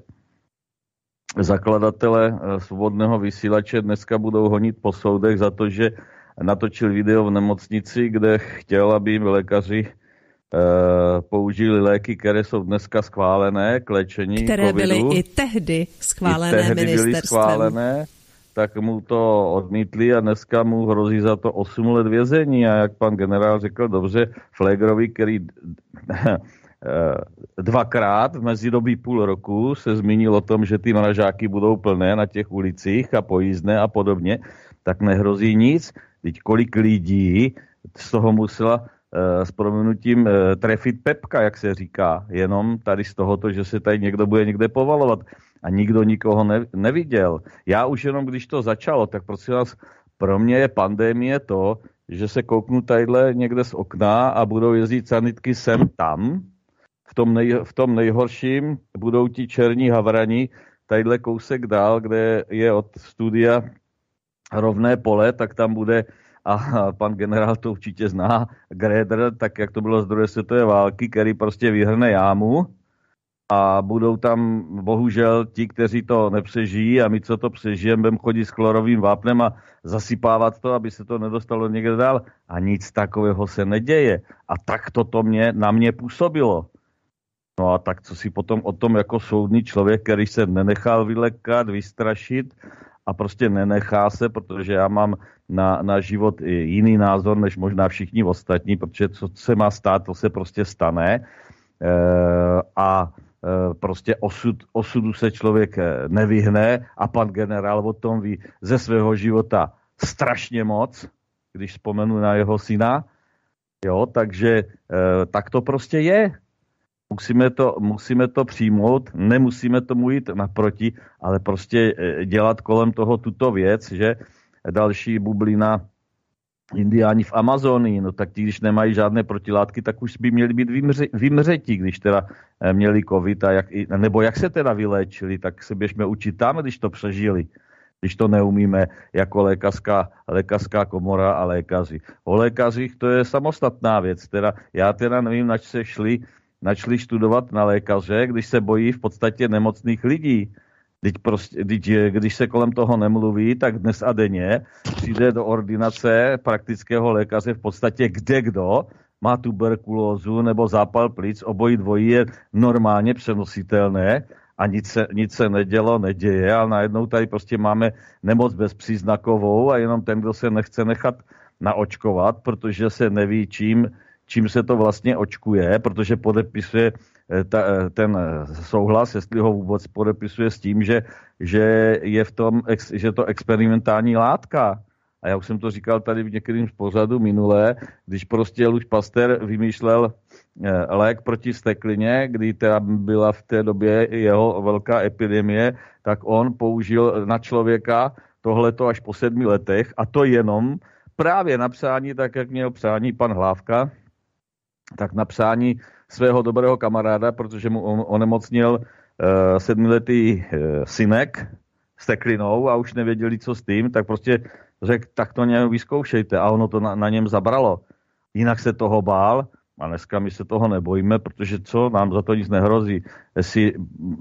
Zakladatele Svobodného vysílače dneska budou honit po soudech za to, že natočil video v nemocnici, kde chtěl, aby lékaři Uh, použili léky, které jsou dneska schválené k léčení které covidu. Byly i tehdy schválené I tehdy ministerstvem. Byly schválené, tak mu to odmítli a dneska mu hrozí za to osm let vězení. A jak pan generál řekl dobře, Flegrovi, který dvakrát v mezidobí půl roku se zmínil o tom, že ty mražáky budou plné na těch ulicích a pojízdné a podobně, tak nehrozí nic. Teď kolik lidí z toho musela s prominutím trefit pepka, jak se říká, jenom tady z tohoto, že se tady někdo bude někde povalovat a nikdo nikoho ne, neviděl. Já už jenom, když to začalo, tak prosím vás, pro mě je pandemie to, že se kouknu tadyhle někde z okna a budou jezdit sanitky sem tam. V tom, nej, v tom nejhorším budou ti černí havrani tadyhle kousek dál, kde je od studia Rovné pole, tak tam bude a pan generál to určitě zná, Gréder, tak jak to bylo z druhé světové války, který prostě vyhrne jámu a budou tam bohužel ti, kteří to nepřežijí a my, co to přežijeme, budeme chodit s chlorovým vápnem a zasypávat to, aby se to nedostalo někde dál. A nic takového se neděje. A tak to, to mě, na mě působilo. No a tak co si potom o tom jako soudný člověk, který se nenechal vylekat, vystrašit a prostě nenechá se, protože já mám na, na život jiný názor, než možná všichni ostatní, protože co se má stát, to se prostě stane. E, a e, prostě osud, osudu se člověk nevyhne a pan generál o tom ví ze svého života strašně moc, když vzpomenu na jeho syna. Jo, takže e, tak to prostě je. Musíme to, musíme to přijmout, nemusíme tomu jít naproti, ale prostě dělat kolem toho tuto věc, že další bublina indiáni v Amazonii, no tak ti, když nemají žádné protilátky, tak už by měli být vymře, vymřetí, když teda měli covid, a jak, nebo jak se teda vyléčili, tak se běžme učit tam, když to přežili, když to neumíme jako lékařská, lékařská komora a lékaři. O lékařích to je samostatná věc, teda já teda nevím, nač se šli načali studovat na lékaře, když se bojí v podstatě nemocných lidí. Když, prostě, když, když se kolem toho nemluví, tak dnes a denně přijde do ordinace praktického lékaře v podstatě kde kdo má tuberkulózu nebo zápal plic, obojí dvojí je normálně přenositelné a nic se, nic se nedělo, neděje a najednou tady prostě máme nemoc bezpříznakovou a jenom ten, kdo se nechce nechat naočkovat, protože se neví, čím, čím se to vlastně očkuje, protože podepisuje ta, ten souhlas, jestli ho vůbec podepisuje s tím, že, že je v tom, že to experimentální látka. A já už jsem to říkal tady v některým z pořadu minulé, když prostě Louis Pasteur vymýšlel lék proti steklině, kdy teda byla v té době jeho velká epidemie, tak on použil na člověka tohleto až po sedmi letech a to jenom právě na přání, tak jak měl přání pan Hlávka, tak na přání svého dobrého kamaráda, protože mu on onemocnil uh, sedmiletý uh, synek steklinou a už nevěděli, co s tím, tak prostě řekl, tak to nějak vyzkoušejte a ono to na, na něm zabralo. Jinak se toho bál a dneska my se toho nebojíme, protože co, nám za to nic nehrozí. Jestli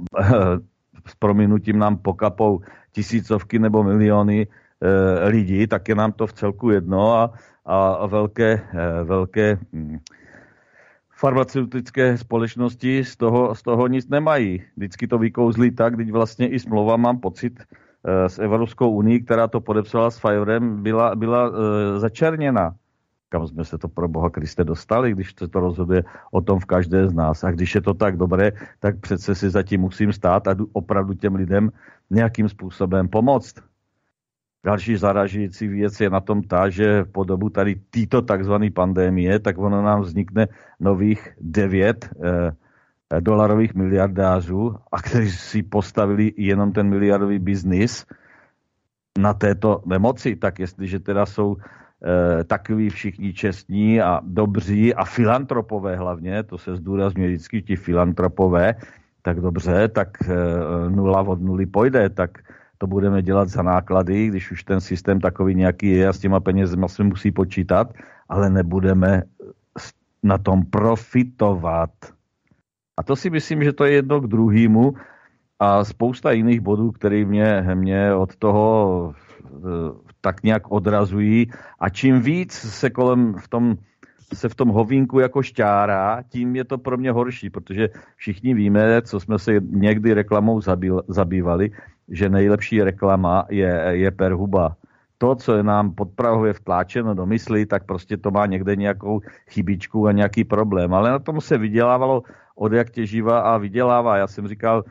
s prominutím nám pokapou tisícovky nebo miliony uh, lidí, tak je nám to v celku jedno a, a velké, uh, velké hm, farmaceutické společnosti z toho, z toho nic nemají. Vždycky to vykouzlí tak, když vlastně i smlouva, mám pocit, s Evropskou unií, která to podepsala s Pfizerem, byla, byla uh, začerněna. Kam jsme se to pro Boha Kriste dostali, když se to rozhoduje o tom v každé z nás. A když je to tak dobré, tak přece si zatím musím stát a opravdu těm lidem nějakým způsobem pomoct. Další zaražující věc je na tom ta, že po dobu tady této takzvané pandémie, tak ono nám vznikne nových devět eh, dolarových miliardářů, a kteří si postavili jenom ten miliardový biznis na této nemoci. Tak jestliže teda jsou eh, takoví všichni čestní a dobří a filantropové hlavně, to se zdůrazňuje vždycky ti filantropové, tak dobře, tak eh, nula od nuly pojde, tak to budeme dělat za náklady, když už ten systém takový nějaký je a s těma penězma se musí počítat, ale nebudeme na tom profitovat. A to si myslím, že to je jedno k druhému a spousta jiných bodů, které mě, mě od toho tak nějak odrazují. A čím víc se kolem v tom, se v tom hovínku jako šťárá, tím je to pro mě horší, protože všichni víme, co jsme se někdy reklamou zabývali, že nejlepší reklama je, je per huba. To, co je nám podprahově vtláčeno do mysli, tak prostě to má někde nějakou chybičku a nějaký problém. Ale na tom se vydělávalo od jak těživa a vydělává. Já jsem říkal,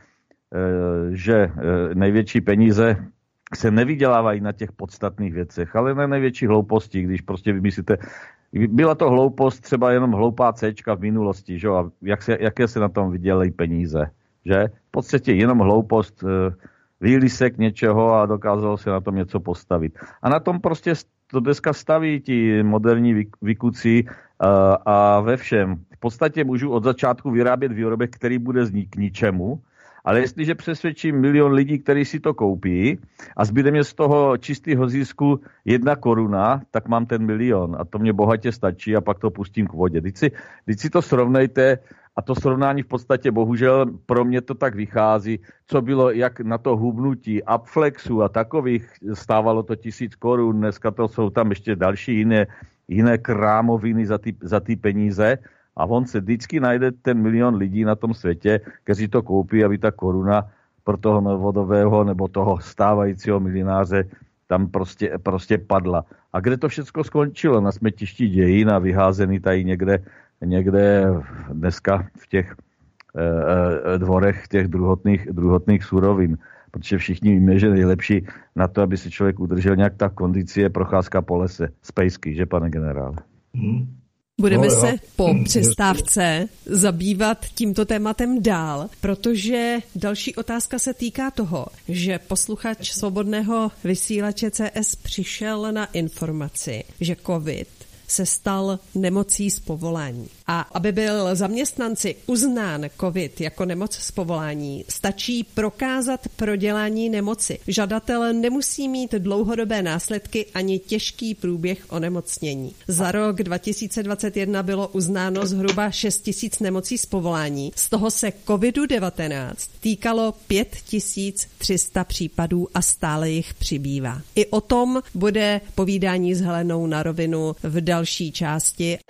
že největší peníze se nevydělávají na těch podstatných věcech, ale na největší hlouposti, když prostě vymyslíte, byla to hloupost, třeba jenom hloupá céčka v minulosti, že? A jak se, jaké se na tom vydělají peníze, že? V podstatě jenom hloupost, výlisek něčeho a dokázalo se na tom něco postavit. A na tom prostě to dneska staví ti moderní vykuci a ve všem. V podstatě můžu od začátku vyrábět výrobek, který bude znít k ničemu, ale jestliže přesvědčím milion lidí, kteří si to koupí a zbyde mě z toho čistého zisku jedna koruna, tak mám ten milion a to mě bohatě stačí a pak to pustím k vodě. Teď si, teď si to srovnejte a to srovnání v podstatě bohužel pro mě to tak vychází, co bylo jak na to hubnutí Upflexu a takových, stávalo to tisíc korun, dneska to jsou tam ještě další jiné, jiné krámoviny za ty, za ty peníze. A on se vždycky najde ten milion lidí na tom světě, kteří to koupí, aby ta koruna pro toho novodového nebo toho stávajícího milionáře tam prostě, prostě padla. A kde to všechno skončilo? Na smetišti dějin a vyházený tady někde, někde dneska v těch eh, dvorech těch druhotných, druhotných surovin. Protože všichni víme, že nejlepší na to, aby si člověk udržel nějak ta kondici, je procházka po lese. Spejsky, že pane generále? Hmm. Budeme no, se po přestávce zabývat tímto tématem dál, protože další otázka se týká toho, že posluchač Svobodného vysílače C S přišel na informaci, že COVID se stal nemocí z povolání. A aby byl zaměstnanci uznán COVID jako nemoc z povolání, stačí prokázat prodělání nemoci. Žadatel nemusí mít dlouhodobé následky ani těžký průběh onemocnění. Za rok dva tisíce dvacet jedna bylo uznáno zhruba šest tisíc nemocí z povolání. Z toho se kovidu devatenáct týkalo pět tisíc tři sta případů a stále jich přibývá. I o tom bude povídání s Helenou na rovinu v další části.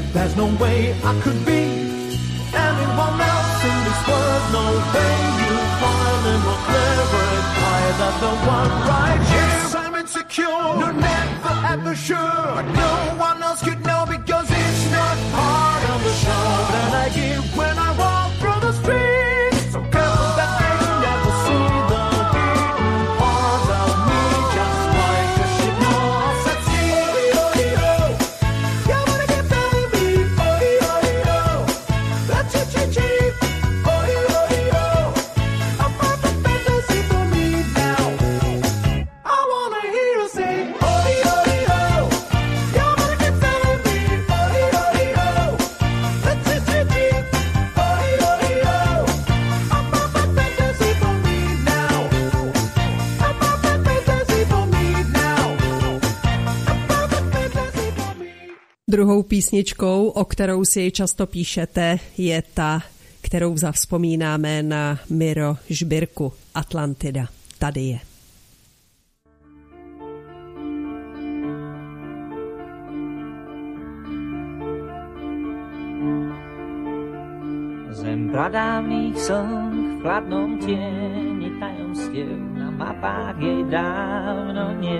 There's no way I could be anyone else in this world. No way you find them more clever and either the one right here. Yes, I'm insecure, no, never ever sure, but no one else could know because it's not part of the show that I give when I walk through the streets. So careful that they never see the hidden part of me, just like a ship lost at sea. Oh-ee-oh-ee-oh, you wanna get baby. Oh-ee-oh-ee-oh, that's your cheap. Oh-ee-oh-ee-oh, a perfect fantasy for me now. I wanna hear you say oh-ee-oh-ee-oh, you wanna get baby. Oh-ee-oh-ee-oh, that's your cheap. Oh-ee-oh-ee-oh, a perfect fantasy for me now. A perfect fantasy for me now. A perfect fantasy for me. Druhou písničkou, o kterou si často píšete, je ta, kterou zavzpomínáme na Miro Žbirku, Atlantida. Tady je. Zem pradávných song v chladnom tieni tajomstiev, na mapách jej dávno nie.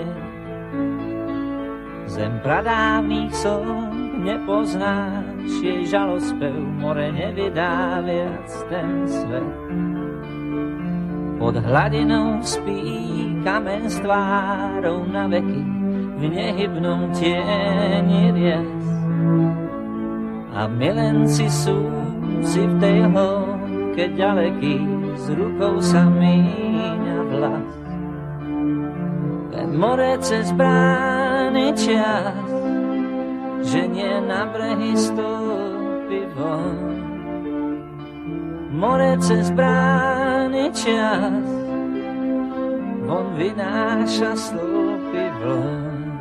Zem pradávnych song nepoznáš, jej žalospev more nevydá viac ten svet. Pod hladinou spí kameň s tvárou na veky, v nehybnom tieni rias. A milenci sú si v tej hĺbke ďaleký, s rukou sa míňa vlas. Len more cez brány čas, ženie na brehy stúpi von. More cez brány čas, von vynáša stúpi von.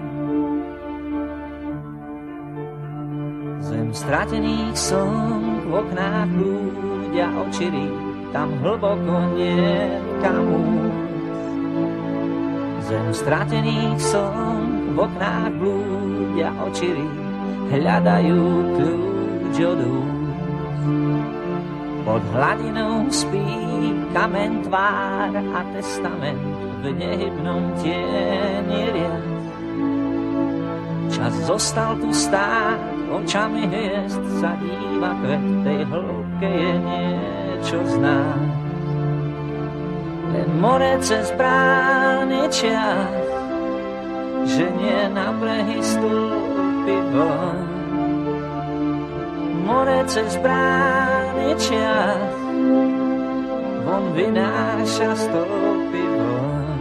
Zem stratených song v oknách ľudia očiri, tam hlboko niekam úsť. Zem stratených song v oknách ľudia očiri, hľadajú kľúč od úst. Pod hladinou spí kameň tvár a testament, v nehybnom tieni rias. Čas zostal tu stáť, očami hviezd sa díva kvet, tej hĺbke je niečo z nás. Len more cez brány čas, ženie na brehy stúpi von. More cez brány čas, von vynáša stúpi von.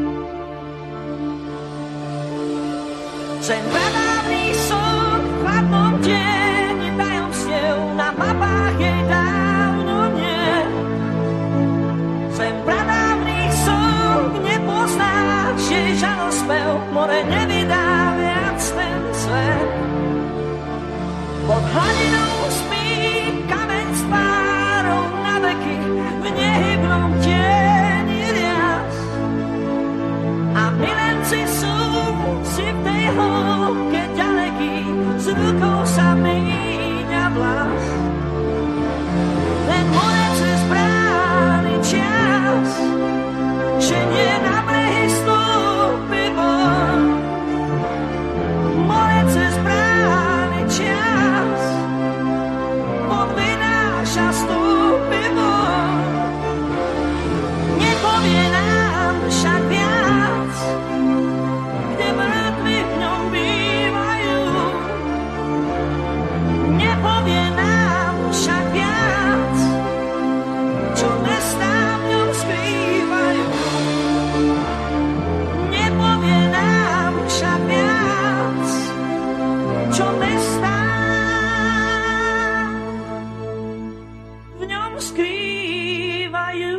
Zem pradávnych song v chladnom tieni tajomstiev, na mapách jej dávno nie. Zem pradávnych song nepoznáš, jej žalospev more nevydá viac ten svet. Pod hladinou spí kameň s tvárou na veky, v nehybnom tieni rias. A milenci sú si v tej hĺbke ďaleký, s rukou sa míňa vlas. Len more cez brány čas, ženie na brehy stúpi von. More cez brány čas, von vynáša stúpi von. Nepovie nám však viac, kde mŕtvi v ňom bývajú. Nepovie nám však viac, čo mestá v ňom skrývajú. Nepovie nám však viac, čo mestá v ňom skrývajú.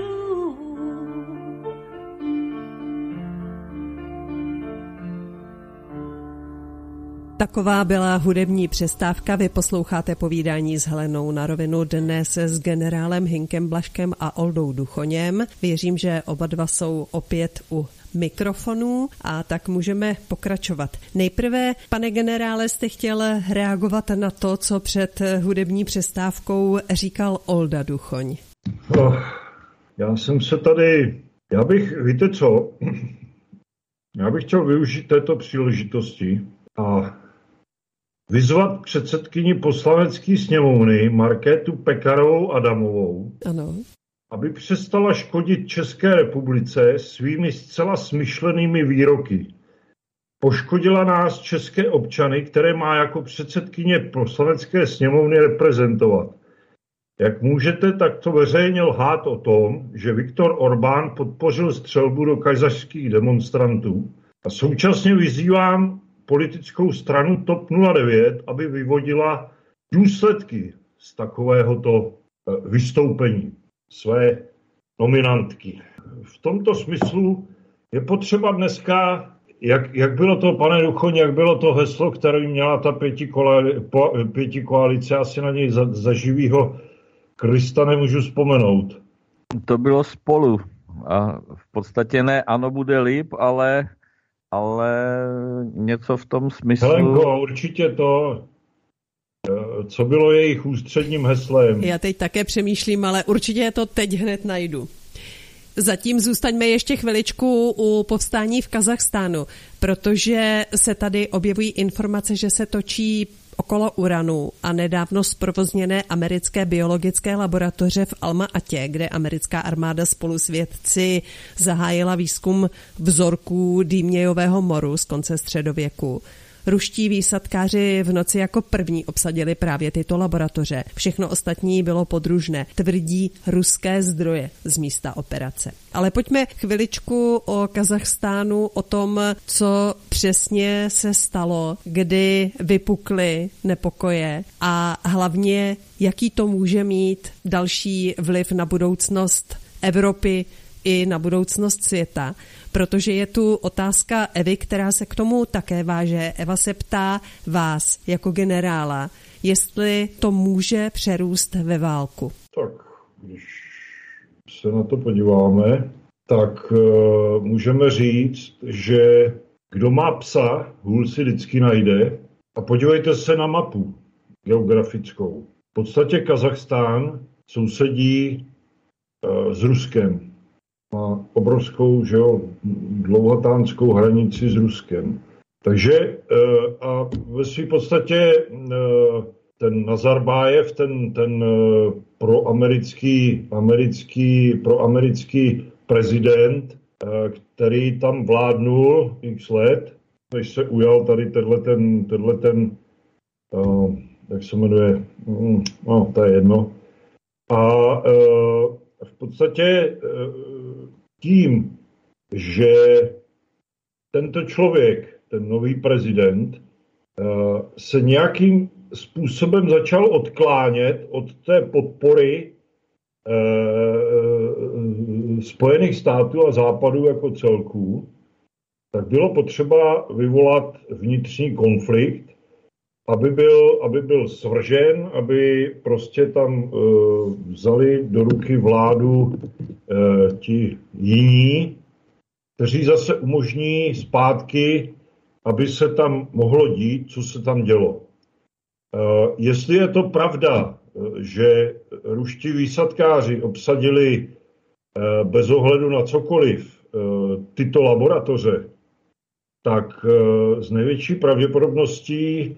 Taková byla hudební přestávka. Vy posloucháte povídání s Helenou na rovinu, dnes s generálem Hinkem Blažkem a Oldou Duchoněm. Věřím, že oba dva jsou opět u mikrofonů a tak můžeme pokračovat. Nejprve, pane generále, jste chtěl reagovat na to, co před hudební přestávkou říkal Olda Duchoň. Oh, já jsem se tady, já bych, víte co, já bych chtěl využít této příležitosti a vyzvat předsedkyni poslanecké sněmovny Markétu Pekarovou Adamovou, ano, aby přestala škodit České republice svými zcela smyšlenými výroky. Poškodila nás, české občany, které má jako předsedkyně poslanecké sněmovny reprezentovat. Jak můžete takto veřejně lhát o tom, že Viktor Orbán podpořil střelbu do kazašských demonstrantů? A současně vyzývám politickou stranu T O P nula devět, aby vyvodila důsledky z takovéhoto vystoupení své nominantky. V tomto smyslu je potřeba dneska, jak, jak bylo to, pane Duchoň, jak bylo to heslo, které měla ta pěti, koali, po, pěti koalice, asi na něj za, za živýho Krista nemůžu vzpomenout. To bylo Spolu. A v podstatě ne ano bude líp, ale, ale něco v tom smyslu. Helenko, určitě to, co bylo jejich ústředním heslem. Já teď také přemýšlím, ale určitě to teď hned najdu. Zatím zůstaňme ještě chviličku u povstání v Kazachstánu, protože se tady objevují informace, že se točí okolo uranu a nedávno zprovozněné americké biologické laboratoře v Alma-Atě, kde americká armáda spolu s vědci zahájila výzkum vzorků dýmějového moru z konce středověku. Ruští výsadkáři v noci jako první obsadili právě tyto laboratoře. Všechno ostatní bylo podružné, tvrdí ruské zdroje z místa operace. Ale pojďme chviličku o Kazachstánu, o tom, co přesně se stalo, kdy vypukly nepokoje a hlavně, jaký to může mít další vliv na budoucnost Evropy i na budoucnost světa, protože je tu otázka Evy, která se k tomu také váže. Eva se ptá vás jako generála, jestli to může přerůst ve válku. Tak, když se na to podíváme, tak uh, můžeme říct, že kdo má psa, hůl si vždycky najde. A podívejte se na mapu geografickou. V podstatě Kazachstán sousedí uh, s Ruskem. Má obrovskou, že jo, dlouhatánskou hranici s Ruskem. Takže a ve své podstatě ten Nazarbájev, ten, ten proamerický, americký, proamerický prezident, který tam vládnul x let, než se ujal tady tenhle ten, tenhle ten jak se jmenuje, no, to je jedno. A v podstatě tím, že tento člověk, ten nový prezident, se nějakým způsobem začal odklánět od té podpory Spojených států a Západu jako celků, tak bylo potřeba vyvolat vnitřní konflikt, aby byl, aby byl svržen, aby prostě tam uh, vzali do ruky vládu uh, ti jiní, kteří zase umožní zpátky, aby se tam mohlo dít, co se tam dělo. Uh, jestli je to pravda, uh, že ruští výsadkáři obsadili uh, bez ohledu na cokoliv uh, tyto laboratoře, tak uh, z největší pravděpodobností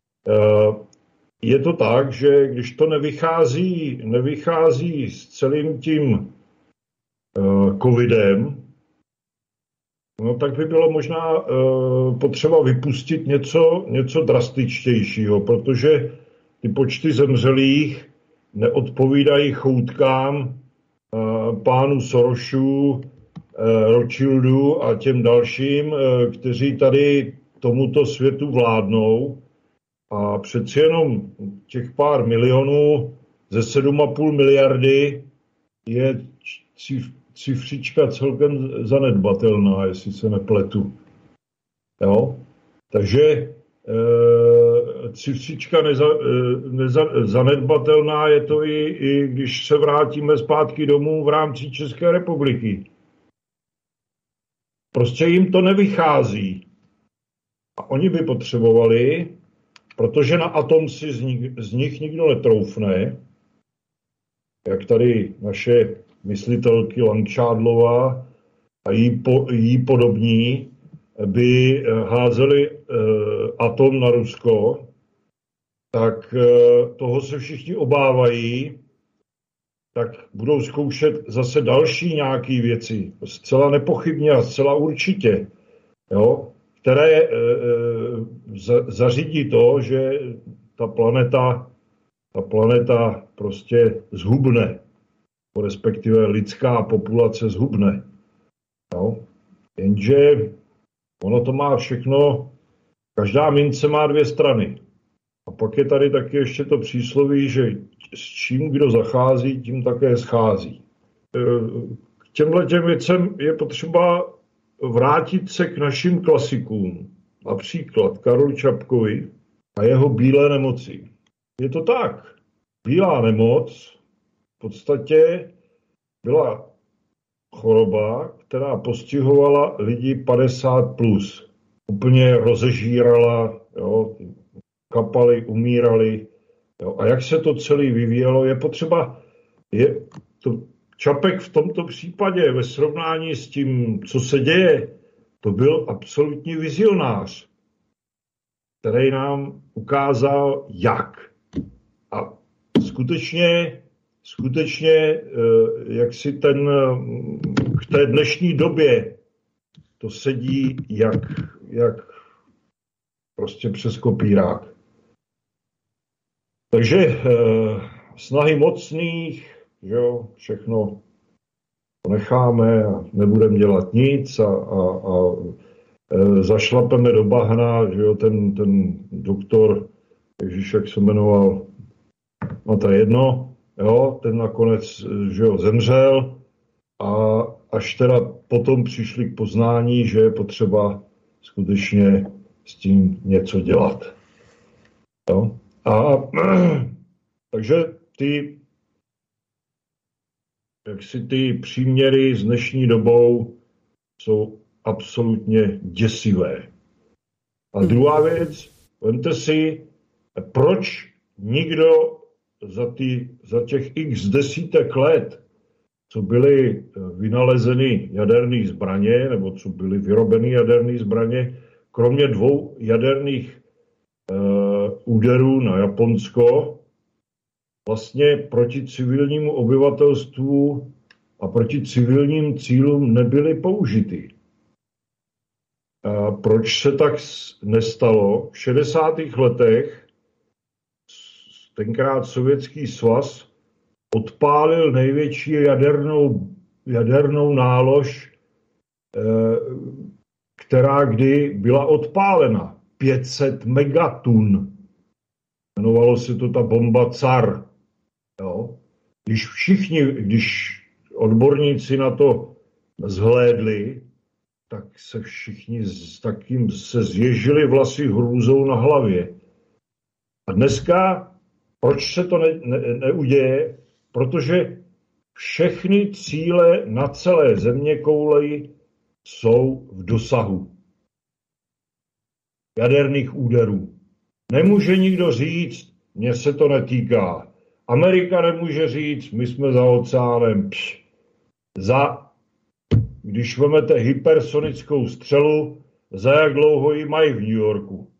je to tak, že když to nevychází, nevychází s celým tím covidem, no tak by bylo možná potřeba vypustit něco, něco drastičtějšího, protože ty počty zemřelých neodpovídají choutkám pánů Sorosů, Rothschildů a těm dalším, kteří tady tomuto světu vládnou. A přeci jenom těch pár milionů ze sedm a půl miliardy je cifřička celkem zanedbatelná, jestli se nepletu. Jo? Takže e, cifřička neza, e, neza, zanedbatelná je to i, i když se vrátíme zpátky domů v rámci České republiky. prostě jim to nevychází. A oni by potřebovali, protože na atom si z nich, z nich nikdo netroufne, jak tady naše myslitelky Langšádlová a jí, po, jí podobní, by házeli uh, atom na Rusko, tak uh, toho se všichni obávají, tak budou zkoušet zase další nějaké věci, zcela nepochybně a zcela určitě, jo, které uh, za, zařídí to, že ta planeta, ta planeta prostě zhubne, respektive lidská populace zhubne. Jo. Jenže ono to má všechno, každá mince má dvě strany. A pak je tady taky ještě to přísloví, že s čím kdo zachází, tím také schází. K těmhle těm věcem je potřeba vrátit se k našim klasikům. Například Karlu Čapkovi a jeho bílé nemoci. Je to tak. Bílá nemoc v podstatě byla choroba, která postihovala lidi padesát plus. Úplně rozežírala, jo, kapali, umírali. Jo. A jak se to celé vyvíjelo, je potřeba, je to, Čapek v tomto případě ve srovnání s tím, co se děje, to byl absolutní vizionář, který nám ukázal, jak. A skutečně, skutečně, jak si ten k té dnešní době to sedí jak, jak prostě přes kopírák. Takže snahy mocných, že jo, všechno necháme a nebudeme dělat nic a, a, a zašlapeme do bahna, že jo, ten, ten doktor, ježiš, jak se jmenoval, no to je jedno, jo, ten nakonec, že jo, zemřel a až teda potom přišli k poznání, že je potřeba skutečně s tím něco dělat. Jo. A takže ty, jak si ty příměry s dnešní dobou jsou absolutně děsivé. A druhá věc, vemte si, proč nikdo za, ty, za těch x desítek let, co byly vynalezeny jaderné zbraně, nebo co byly vyrobeny jaderné zbraně, kromě dvou jaderných uh, úderů na Japonsko, vlastně proti civilnímu obyvatelstvu a proti civilním cílům nebyly použity. A proč se tak nestalo? V šedesátých letech tenkrát Sovětský svaz odpálil největší jadernou, jadernou nálož, která kdy byla odpálena. pět set megatun. Jmenovalo se to ta bomba Car. Jo? Když všichni, když odborníci na to zhlédli, tak se všichni s takým se zježili vlasy hrůzou na hlavě. A dneska, proč se to ne, ne, neuděje? Protože všechny cíle na celé zeměkouli jsou v dosahu jaderných úderů. Nemůže nikdo říct, mně se to netýká. Amerika nemůže říct, my jsme za oceánem. Pš, za, když vezmete hypersonickou střelu, za jak dlouho ji mají v New Yorku.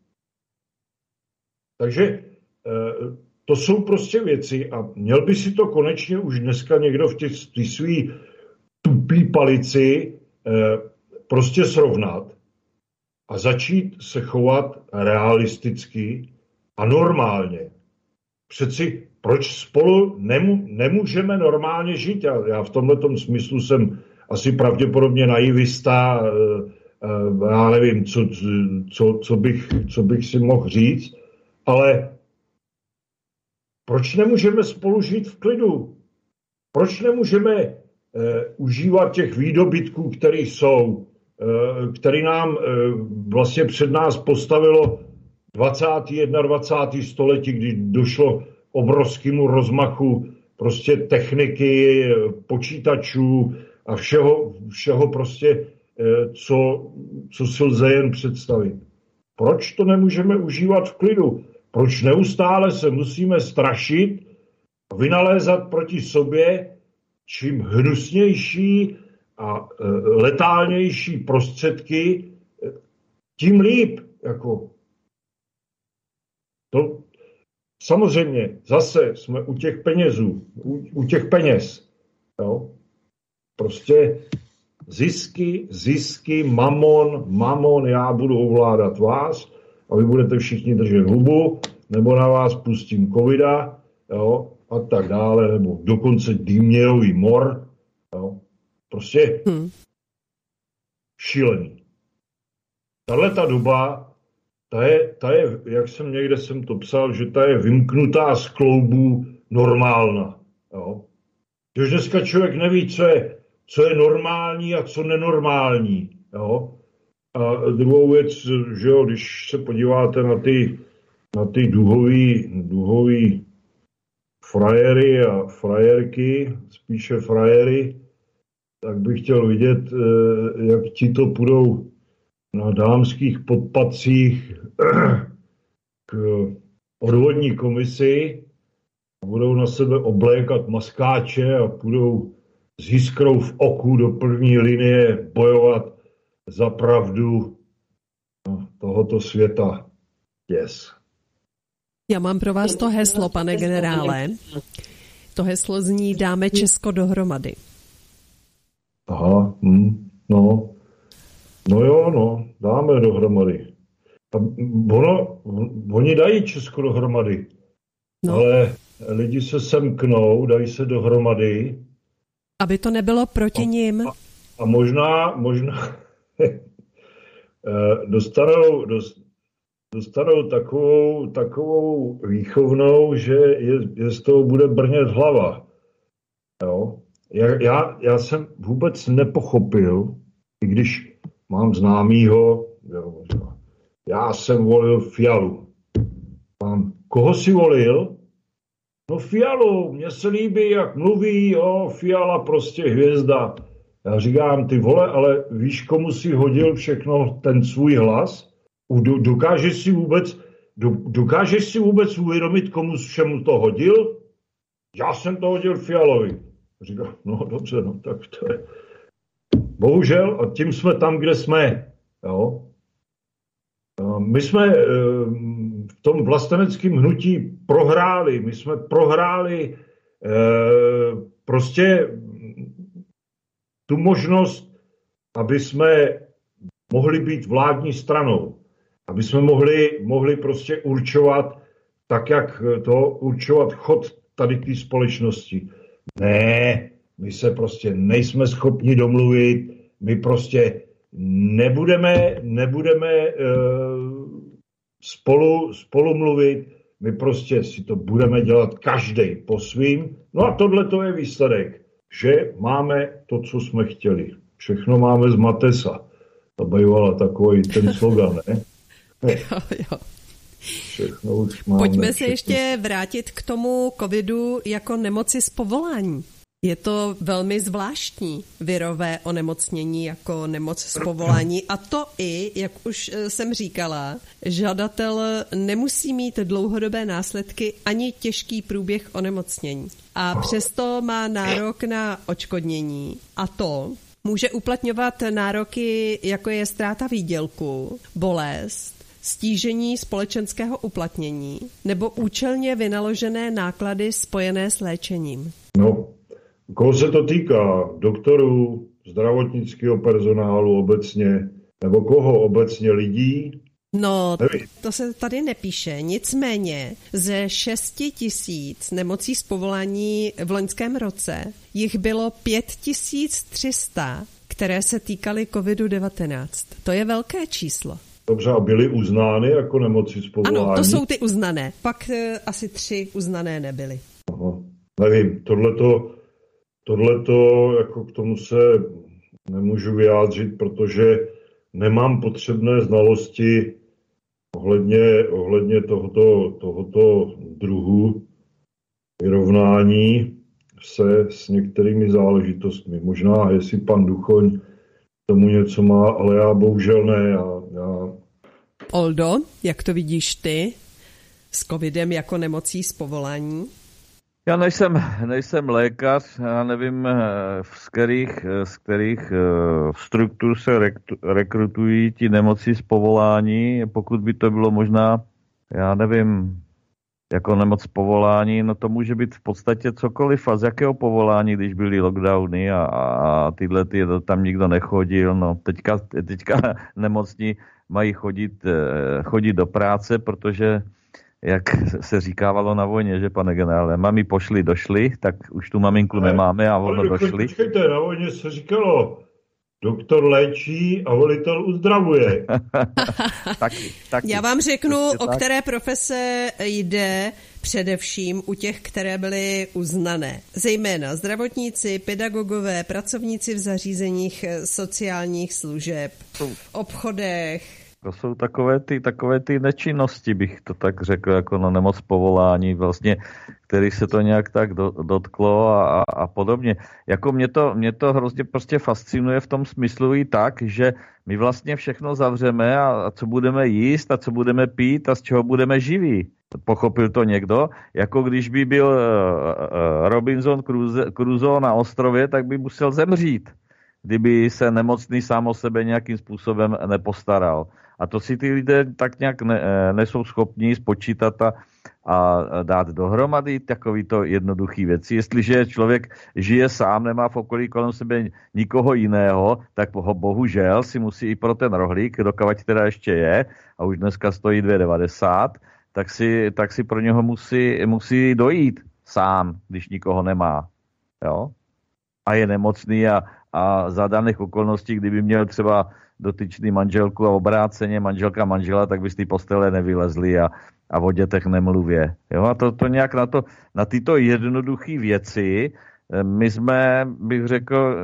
Takže to jsou prostě věci a měl by si to konečně už dneska někdo v těch svý tupý palici prostě srovnat a začít se chovat realisticky a normálně. Přeci proč spolu nemů- nemůžeme normálně žít? Já, já v tomhletom smyslu jsem asi pravděpodobně naivista, já nevím, co, co, co, bych, co bych si mohl říct, ale proč nemůžeme spolu žít v klidu? Proč nemůžeme eh, užívat těch výdobytků, které jsou, eh, který nám eh, vlastně před nás postavilo dvacátého dvacátého století, kdy došlo obrovskému rozmachu prostě techniky, počítačů a všeho, všeho prostě co, co si lze jen představit. Proč to nemůžeme užívat v klidu? Proč neustále se musíme strašit a vynalézat proti sobě čím hnusnější a letálnější prostředky, tím líp. Jako. To, samozřejmě, zase jsme u těch penězů, u, u těch peněz. Jo? Prostě zisky, zisky, mamon, mamon, já budu ovládat vás a vy budete všichni držet hubu, nebo na vás pustím covida, jo, a tak dále, nebo dokonce dýměrový mor, jo. Prostě hmm. šílený. Tahleta doba, ta je, ta je, jak jsem někde jsem to psal, že ta je vymknutá z kloubů normálna, jo. Když dneska člověk neví, co je, co je normální a co nenormální, jo. A druhou věc, že jo, když se podíváte na ty, na ty duhový, duhový frajery a frajerky, spíše frajery, tak bych chtěl vidět, jak ti to půjdou na dámských podpatcích k odvodní komisi, budou na sebe oblékat maskáče a půjdou s jiskrou v oku do první linie bojovat za pravdu tohoto světa. Yes. Já mám pro vás to heslo, pane generále. To heslo zní Dáme Česko dohromady. Aha, hm, no. No jo, no, dáme dohromady. A ono, oni dají Česko dohromady, no. Ale lidi se semknou, dají se dohromady. Aby to nebylo proti a, nim. A, a možná, možná dostanou, dostanou takovou, takovou výchovnou, že je, je z toho bude brnět hlava. Jo? Já, já jsem vůbec nepochopil, i když mám známýho, jo, já jsem volil Fialu. Mám, koho si volil? No Fialu, mně se líbí, jak mluví, jo, Fiala prostě hvězda. Já říkám, ty vole, ale víš, komu si hodil všechno ten svůj hlas? Dokážeš si vůbec, dokážeš si vůbec uvědomit, komu všemu to hodil? Já jsem to hodil Fialovi. Říkám, no dobře, no tak to je. Bohužel, a tím jsme tam, kde jsme. Jo? My jsme v tom vlasteneckém hnutí prohráli. My jsme prohráli prostě tu možnost, aby jsme mohli být vládní stranou. Aby jsme mohli, mohli prostě určovat, tak jak to určovat chod tady té společnosti. Ne, my se prostě nejsme schopni domluvit, my prostě nebudeme, nebudeme uh, spolu, spolu mluvit, my prostě si to budeme dělat každej po svým. No a tohle to je výsledek, že máme to, co jsme chtěli. Všechno máme z Matesa. To bývala takový ten slogan, ne? Jo, jo. Všechno už máme, Pojďme se všechno. ještě vrátit k tomu covidu jako nemoci z povolání. Je to velmi zvláštní virové onemocnění jako nemoc z povolání a to i, jak už jsem říkala, žadatel nemusí mít dlouhodobé následky ani těžký průběh onemocnění. A přesto má nárok na odškodnění a to může uplatňovat nároky, jako je ztráta výdělku, bolest, stížení společenského uplatnění nebo účelně vynaložené náklady spojené s léčením. No, koho se to týká? Doktorů, zdravotnického personálu obecně, nebo koho obecně lidí? No, Nevím. To se tady nepíše. Nicméně ze šesti tisíc nemocí z povolání v loňském roce jich bylo pět tisíc tři sta, které se týkaly covidu devatenáct. To je velké číslo. Dobře, a byly uznány jako nemoci z povolání? Ano, to jsou ty uznané. Pak e, asi tři uznané nebyly. Aha. Nevím, tohleto, tohleto, jako k tomu se nemůžu vyjádřit, protože nemám potřebné znalosti ohledně, ohledně tohoto, tohoto druhu vyrovnání se s některými záležitostmi. Možná, jestli pan Duchoň tomu něco má, ale já bohužel ne. Já, já... Oldo, jak to vidíš ty s covidem jako nemocí z povolání? Já nejsem, nejsem lékař, já nevím, z kterých, z kterých struktur se rekrutují ti nemoci z povolání. Pokud by to bylo možná, já nevím, jako nemoc z povolání, no to může být v podstatě cokoliv. A z jakého povolání, když byly lockdowny a, a tyhle ty, tam nikdo nechodil. No teďka, teďka nemocní mají chodit, chodit do práce, protože jak se říkávalo na vojně, že pane generále, mami pošli, došli, tak už tu maminku ne, nemáme a ono došli. Počkejte, na vojně se říkalo, doktor léčí a volitel uzdravuje. taky, taky. Já vám řeknu, Prostě o tak. které profese jde především u těch, které byly uznané. Zejména zdravotníci, pedagogové, pracovníci v zařízeních sociálních služeb, v obchodech. To jsou takové ty, takové ty nečinnosti, bych to tak řekl, jako na nemoc povolání, vlastně, který se to nějak tak do, dotklo a, a, a podobně. Jako mě to, mě to hrozně prostě fascinuje v tom smyslu i tak, že my vlastně všechno zavřeme a, a co budeme jíst a co budeme pít a z čeho budeme živí. Pochopil to někdo? Jako když by byl uh, uh, Robinson Crusoe na ostrově, tak by musel zemřít, kdyby se nemocný sám o sebe nějakým způsobem nepostaral. A to si ty lidé tak nějak ne, nejsou schopni spočítat a, a dát dohromady takovýto jednoduchý věci. Jestliže člověk žije sám, nemá v okolí kolem sebe nikoho jiného, tak ho bohužel si musí i pro ten rohlík, dokavať teda ještě je, a už dneska stojí dvě devadesát, tak si, tak si pro něho musí, musí dojít sám, když nikoho nemá. Jo? A je nemocný a, a za daných okolností, kdyby měl třeba dotyčný manželku a obráceně manželka manžela, tak by z té postele nevylezli a, a o dětech nemluvě. Jo? A to, to nějak na, to, na tyto jednoduché věci my jsme, bych řekl,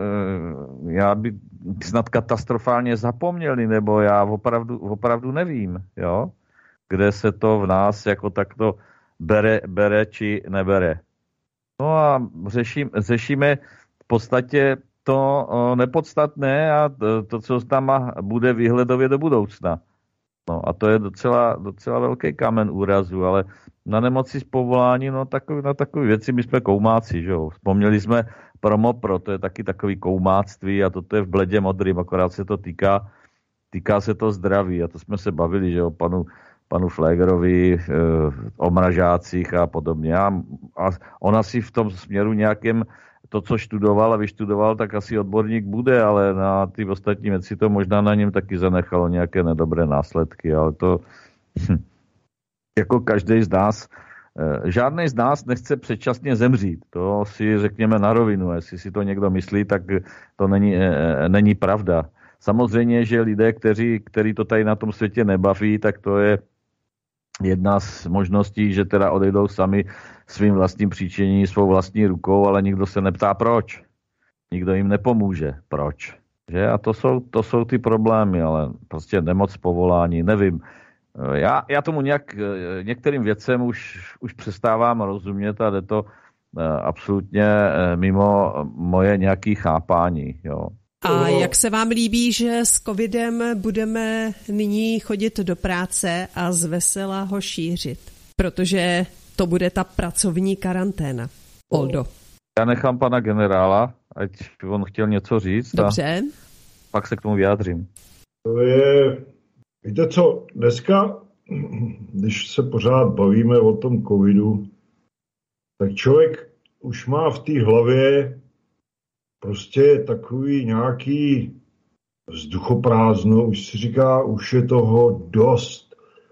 já bych snad katastrofálně zapomněli, nebo já opravdu, opravdu nevím, jo? Kde se to v nás jako takto bere, bere či nebere. No a řeším, řešíme v podstatě to nepodstatné a to, co tam bude výhledově do budoucna. No a to je docela, docela velký kámen úrazu, ale na nemoci z povolání, no takový, na takové věci my jsme koumáci, že jo. Vzpomněli jsme Promopro, to je taky takový koumáctví a toto je v bledě modrým, akorát se to týká, týká se to zdraví a to jsme se bavili, že jo, panu panu Flégerovi, e, o mražácích a podobně. A, a on asi v tom směru nějakém to, co študoval a vyštudoval, tak asi odborník bude, ale na ty ostatní věci to možná na něm taky zanechalo nějaké nedobré následky, ale to hm, jako každý z nás, e, žádný z nás nechce předčasně zemřít. To si řekněme na rovinu. Jestli si to někdo myslí, tak to není, e, není pravda. Samozřejmě, že lidé, kteří, kteří to tady na tom světě nebaví, tak to je jedna z možností, že teda odejdou sami svým vlastním příčiněním, svou vlastní rukou, ale nikdo se neptá proč. Nikdo jim nepomůže. Proč? Že? A to jsou, to jsou ty problémy, ale prostě nemoc povolání, nevím. Já, já tomu nějak, některým věcem už, už přestávám rozumět a jde to absolutně mimo moje nějaké chápání, jo. A jak se vám líbí, že s covidem budeme nyní chodit do práce a zvesela ho šířit? Protože to bude ta pracovní karanténa. Oldo. Já nechám pana generála, ať on chtěl něco říct. Dobře. Pak se k tomu vyjádřím. To je, víte co, dneska, když se pořád bavíme o tom covidu, tak člověk už má v té hlavě prostě takový nějaký vzduchoprázdno, už si říká, už je toho dost.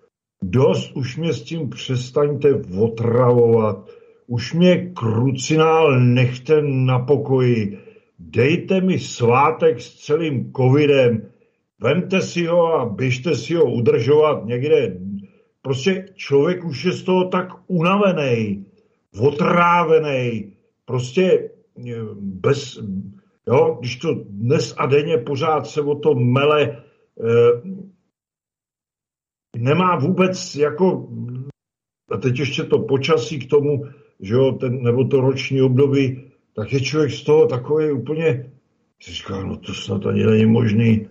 Dost, už mě s tím přestaňte otravovat. Už mě krucinál nechte na pokoji. Dejte mi svátek s celým covidem. Vemte si ho a běžte si ho udržovat někde. Prostě člověk už je z toho tak unavený, otrávený. Prostě bez, jo, když to dnes a denně pořád se o to mele, e, nemá vůbec jako, a teď ještě to počasí k tomu, že jo, ten, nebo to roční období, tak je člověk z toho takový úplně Jsi říkal, no to snad ani není možný.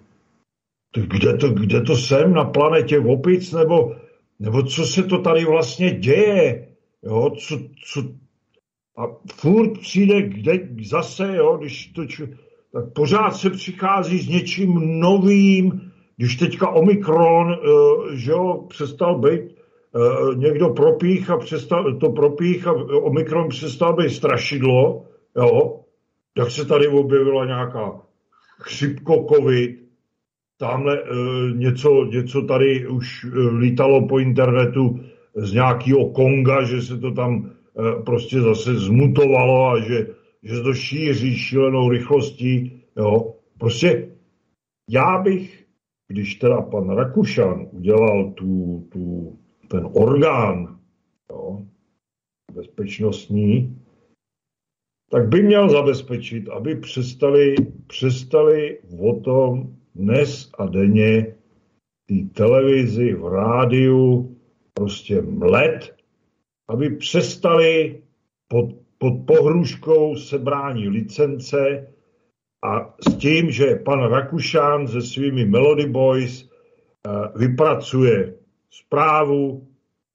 Kde to, kde to jsem? Na planetě opic? Nebo, nebo co se to tady vlastně děje? Jo, co, co... A furt přijde kde zase, jo, když to... Tak pořád se přichází s něčím novým, když teďka Omikron, že jo, přestal být, někdo propích a přestal, to propích a Omikron přestal být strašidlo, jo, tak se tady objevila nějaká chřipko, covid, tamhle něco, něco tady už lítalo po internetu z nějakého Konga, že se to tam prostě zase zmutovalo a že že se to šíří šílenou rychlostí, jo. Prostě já bych, když teda pan Rakušan udělal tu, tu, ten orgán, jo, bezpečnostní, tak by měl zabezpečit, aby přestali, přestali o tom dnes a denně té televizi, v rádiu prostě mlet, aby přestali pod pod pohrůžkou sebrání licence a s tím, že pan Rakušan se svými Melody Boys vypracuje zprávu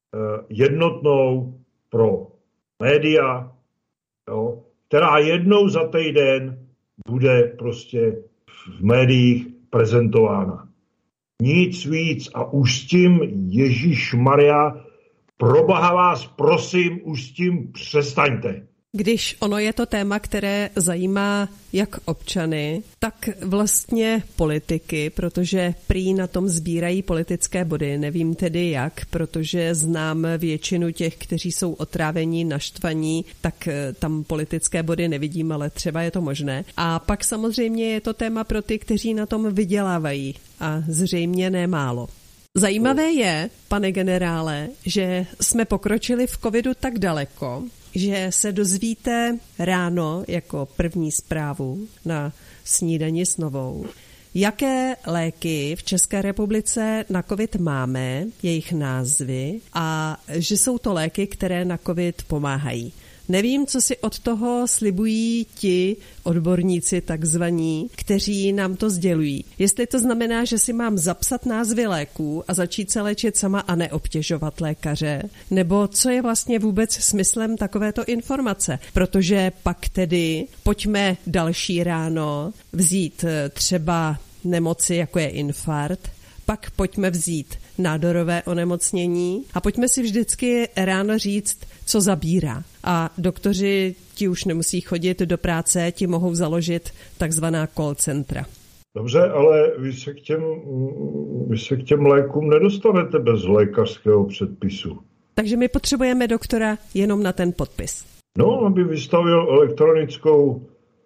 jednotnou pro média, jo, která jednou za týden bude prostě v médiích prezentována. Nic víc a už s tím, Ježíšmarja, proboha vás prosím, už s tím přestaňte. Když ono je to téma, které zajímá jak občany, tak vlastně politiky, protože prý na tom sbírají politické body. Nevím tedy jak, protože znám většinu těch, kteří jsou otrávení, naštvaní, tak tam politické body nevidím, ale třeba je to možné. A pak samozřejmě je to téma pro ty, kteří na tom vydělávají a zřejmě nemálo. Zajímavé je, pane generále, že jsme pokročili v covidu tak daleko, že se dozvíte ráno jako první zprávu na Snídani s Novou, jaké léky v České republice na covid máme, jejich názvy a že jsou to léky, které na covid pomáhají. Nevím, co si od toho slibují ti odborníci takzvaní, kteří nám to sdělují. Jestli to znamená, že si mám zapsat názvy léků a začít se léčit sama a neobtěžovat lékaře, nebo co je vlastně vůbec smyslem takovéto informace. Protože pak tedy pojďme další ráno vzít třeba nemoci, jako je infarkt, pak pojďme vzít nádorové onemocnění a pojďme si vždycky ráno říct, co zabírá. A doktoři ti už nemusí chodit do práce, ti mohou založit takzvaná call centra. Dobře, ale vy se k těm, vy se k těm lékům nedostanete bez lékařského předpisu. Takže my potřebujeme doktora jenom na ten podpis. No, aby vystavil elektronickou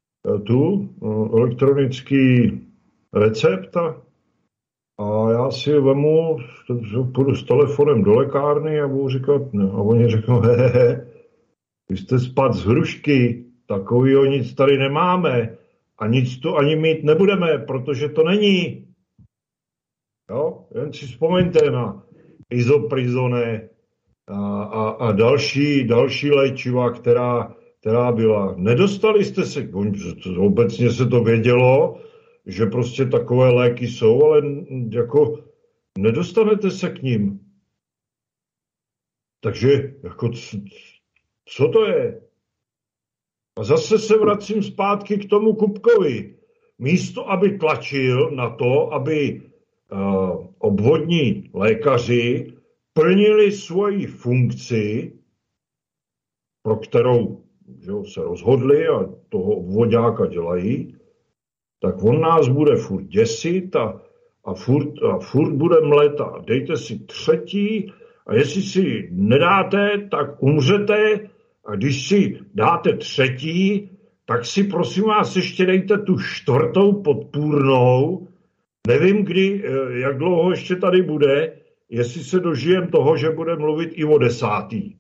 tu, elektronický recept a já si vemu, půjdu s telefonem do lékárny a budu říkat, no, a oni řeknou, hehehe, vy jste spad z hrušky, takovýho nic tady nemáme a nic tu ani mít nebudeme, protože to není. Jo, jen si vzpomeňte na izoprizone a, a, a další, další léčiva, která, která byla. Nedostali jste se, obecně se to vědělo, že prostě takové léky jsou, ale jako nedostanete se k ním. Takže jako co, co to je? A zase se vracím zpátky k tomu Kupkovi. Místo, aby tlačil na to, aby uh, obvodní lékaři plnili svoji funkci, pro kterou že, se rozhodli a toho obvodňáka dělají, tak on nás bude furt děsit a, a, furt, a furt bude mlet a dejte si třetí a jestli si nedáte, tak umřete a když si dáte třetí, tak si prosím vás ještě dejte tu čtvrtou podpůrnou. Nevím, kdy, jak dlouho ještě tady bude, jestli se dožijem toho, že bude mluvit i o desátý.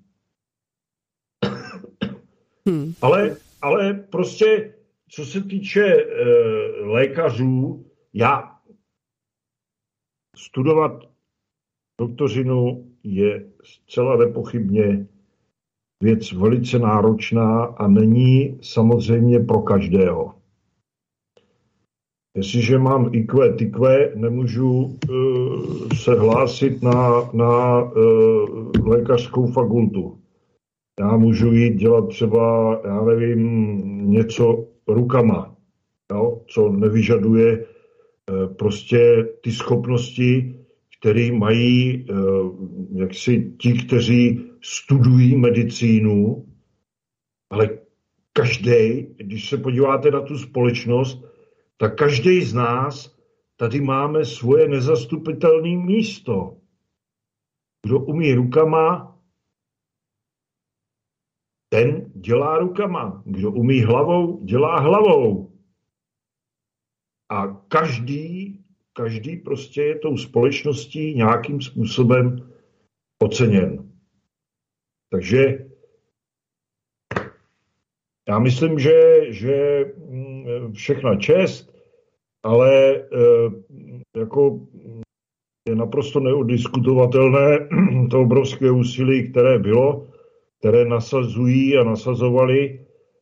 Hmm. Ale, ale prostě co se týče e, lékařů, já studovat doktorinu je zcela nepochybně věc velice náročná a není samozřejmě pro každého. Jestliže mám í kvé, ty kvé, nemůžu uh, se hlásit na, na uh, lékařskou fakultu. Já můžu jít dělat třeba, já nevím, něco rukama, jo, co nevyžaduje uh, prostě ty schopnosti, které mají uh, jaksi ti, kteří studují medicínu, ale každý, když se podíváte na tu společnost, tak každý z nás tady máme svoje nezastupitelné místo. Kdo umí rukama, ten dělá rukama. Kdo umí hlavou, dělá hlavou. A každý, každý prostě je tou společností nějakým způsobem oceněn. Takže já myslím, že, že všechna čest, ale jako je naprosto neodiskutovatelné to obrovské úsilí, které bylo, které nasazují a nasazovali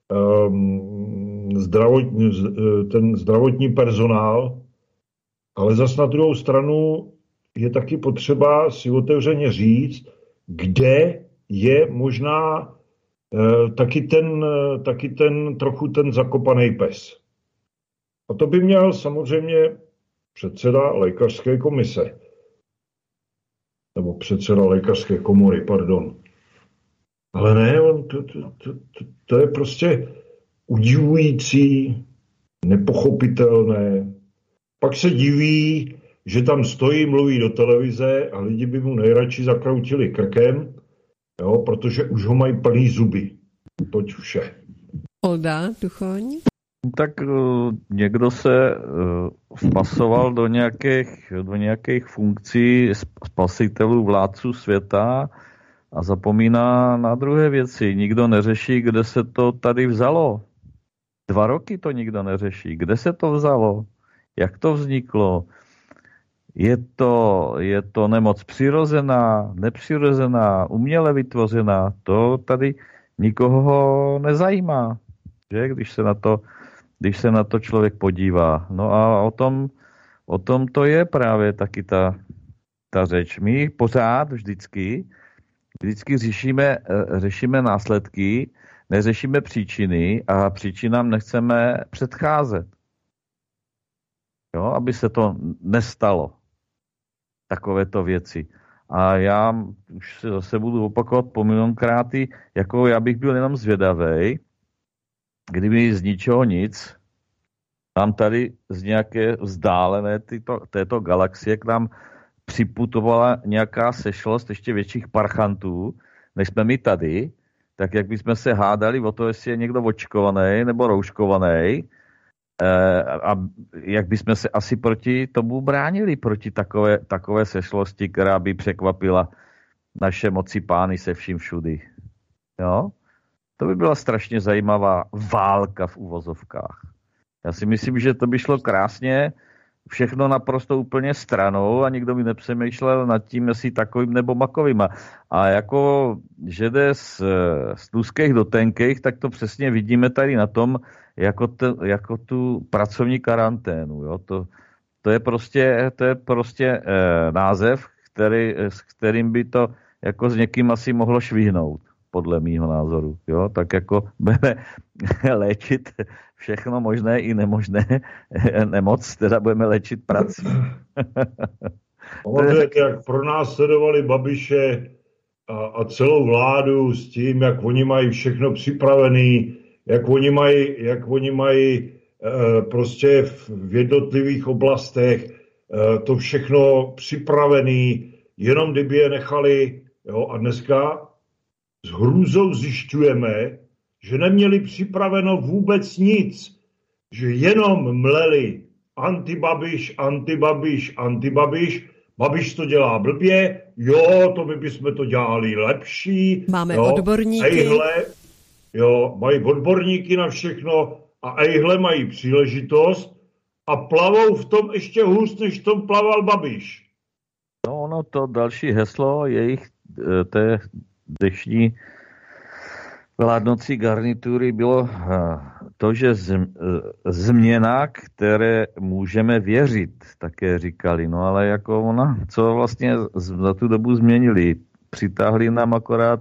zdravotní, ten zdravotní personál, ale zas na druhou stranu je taky potřeba si otevřeně říct, kde je možná taky ten, taky ten trochu ten zakopaný pes. A to by měl samozřejmě předseda lékařské komise. Nebo předseda lékařské komory, pardon. Ale ne, to, to, to, to, to je prostě udivující, nepochopitelné. Pak se diví, že tam stojí, mluví do televize a lidi by mu nejradši zakroutili krkem, jo, protože už ho mají plný zuby. Toť vše. Olda Duchoň? Tak uh, někdo se uh, vpasoval do nějakých, do nějakých funkcí spasitelů, vládců světa a zapomíná na druhé věci. Nikdo neřeší, kde se to tady vzalo. Dva roky to nikdo neřeší. Kde se to vzalo? Jak to vzniklo? Je to, je to nemoc přirozená, nepřirozená, uměle vytvořená? To tady nikoho nezajímá, že? Když se na to, když se na to člověk podívá. No a o tom, o tom to je právě taky ta, ta řeč. My pořád vždycky, vždycky řešíme, řešíme následky, neřešíme příčiny a příčinám nechceme předcházet. Jo, aby se to nestalo. Takovéto věci. A já už se zase budu opakovat po milionkrát, jako já bych byl jenom zvědavej, kdyby z ničeho nic nám tady z nějaké vzdálené tyto, této galaxie k nám připutovala nějaká sešlost ještě větších parchantů, než jsme my tady, tak jak bychom se hádali o to, jestli je někdo očkovaný nebo rouškovaný, a jak bychom se asi proti tomu bránili, proti takové, takové sešlosti, která by překvapila naše moci pány se vším všudy. Jo? To by byla strašně zajímavá válka v uvozovkách. Já si myslím, že to by šlo krásně, všechno naprosto úplně stranou a nikdo by nepřemýšlel nad tím, jestli takovým nebo makovým. A jako, že jde z, z tlustých do tenkých, tak to přesně vidíme tady na tom, jako, te, jako tu pracovní karanténu. Jo? To, to je prostě, to je prostě eh, název, který, s kterým by to jako s někým asi mohlo švihnout, podle mýho názoru. Jo? Tak jako budeme léčit všechno možné i nemožné nemoc, teda budeme léčit prací. Pamatujete, jak pro nás sledovali Babiše a, a celou vládu s tím, jak oni mají všechno připravený, jak oni mají, jak oni mají e, prostě v, v jednotlivých oblastech e, to všechno připravený, jenom kdyby je nechali. Jo? A dneska s hrůzou zjišťujeme, že neměli připraveno vůbec nic, že jenom mleli antibabiš, antibabiš, antibabiš, Babiš to dělá blbě, jo, to my bychom to dělali lepší. Máme jo, odborníky. Ejhle, jo, mají odborníky na všechno a ejhle mají příležitost a plavou v tom ještě hůř, než v tom plaval Babiš. No ono to další heslo jejich té dnešní vládnocí garnitury bylo to, že změna, které můžeme věřit, také říkali. No ale jako ona, co vlastně za tu dobu změnili? Přitáhli nám akorát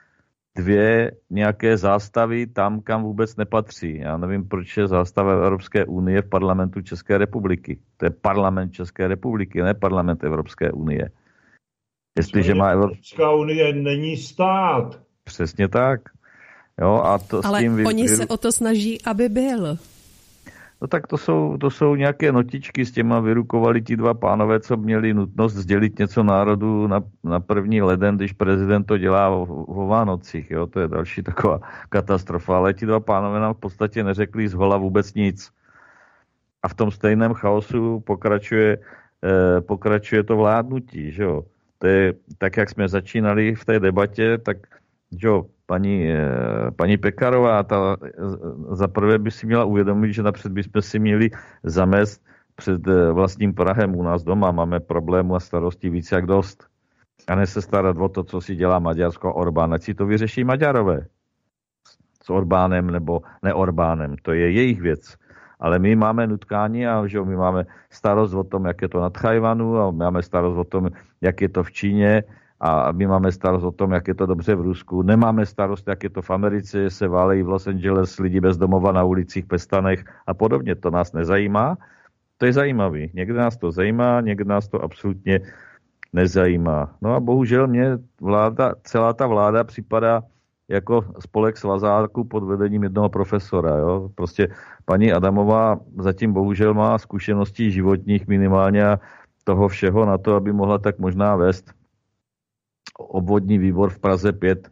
dvě nějaké zástavy tam, kam vůbec nepatří. Já nevím, proč je zástava Evropské unie v parlamentu České republiky. To je parlament České republiky, ne parlament Evropské unie. Jestliže má Evropská unie není stát. Přesně tak. Jo, a to ale s tím vy... oni se o to snaží, aby byl. No tak to jsou, to jsou nějaké notičky, s těma vyrukovali ti dva pánové, co měli nutnost sdělit něco národu na, na první leden, když prezident to dělá o, o Vánocích. Jo? To je další taková katastrofa. Ale ti dva pánové nám v podstatě neřekli z hola vůbec nic. A v tom stejném chaosu pokračuje, eh, pokračuje to vládnutí. Že jo? To je tak, jak jsme začínali v té debatě, tak že jo, paní, paní Pekarová, ta za prvé by si měla uvědomit, že napřed bychom si měli zamést před vlastním prahem u nás doma. Máme problémů a starostí víc jak dost. A ne se starat o to, co si dělá Maďarsko a Orbán. Ať si to vyřeší Maďarové. S Orbánem nebo ne Orbánem. To je jejich věc. Ale my máme nutkání a že my máme starost o tom, jak je to na Tchajvanu a máme starost o tom, jak je to v Číně. A my máme starost o tom, jak je to dobře v Rusku. Nemáme starost, jak je to v Americe, se válejí v Los Angeles lidi bez domova na ulicích, pestanech a podobně. To nás nezajímá. To je zajímavý. Někde nás to zajímá, někde nás to absolutně nezajímá. No a bohužel mě vláda, celá ta vláda připadá jako spolek svazáků pod vedením jednoho profesora. Jo? Prostě paní Adamová zatím bohužel má zkušeností životních minimálně a toho všeho na to, aby mohla tak možná vést obvodní výbor v Praze pět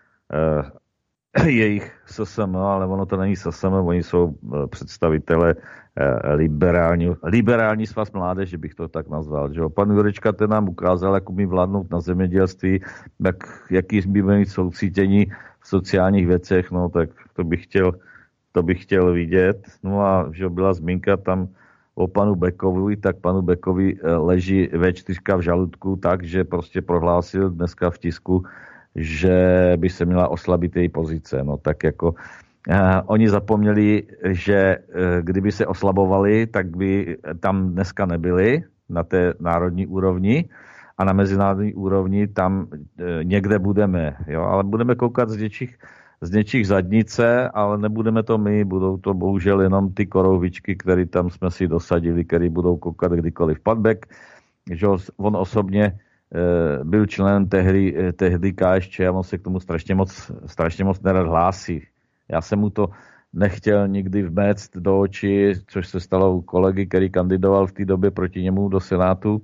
eh, jejich S S M, ale ono to není S S M, oni jsou eh, představitele eh, liberální, liberální svaz mládeže, bych to tak nazval. Že? Pan Jurečka ten nám ukázal, jak umí vládnout na zemědělství, jak, jaký by mít soucítění v sociálních věcech, no tak to bych chtěl, to bych chtěl vidět. No a že byla zmínka tam o panu Bekovi, tak panu Bekovi leží vé čtyři v žaludku tak, že prostě prohlásil dneska v tisku, že by se měla oslabit její pozice. No tak jako eh, oni zapomněli, že eh, kdyby se oslabovali, tak by tam dneska nebyli na té národní úrovni a na mezinárodní úrovni tam eh, někde budeme. Jo? Ale budeme koukat z něčích z něčích zadnice, ale nebudeme to my, budou to bohužel jenom ty korouvičky, které tam jsme si dosadili, které budou koukat kdykoliv. Pan Bek, že on osobně e, byl členem tehdy, tehdy K S Č a on se k tomu strašně moc, strašně moc nerad hlásí. Já jsem mu to nechtěl nikdy vméct do očí, což se stalo u kolegy, který kandidoval v té době proti němu do Senátu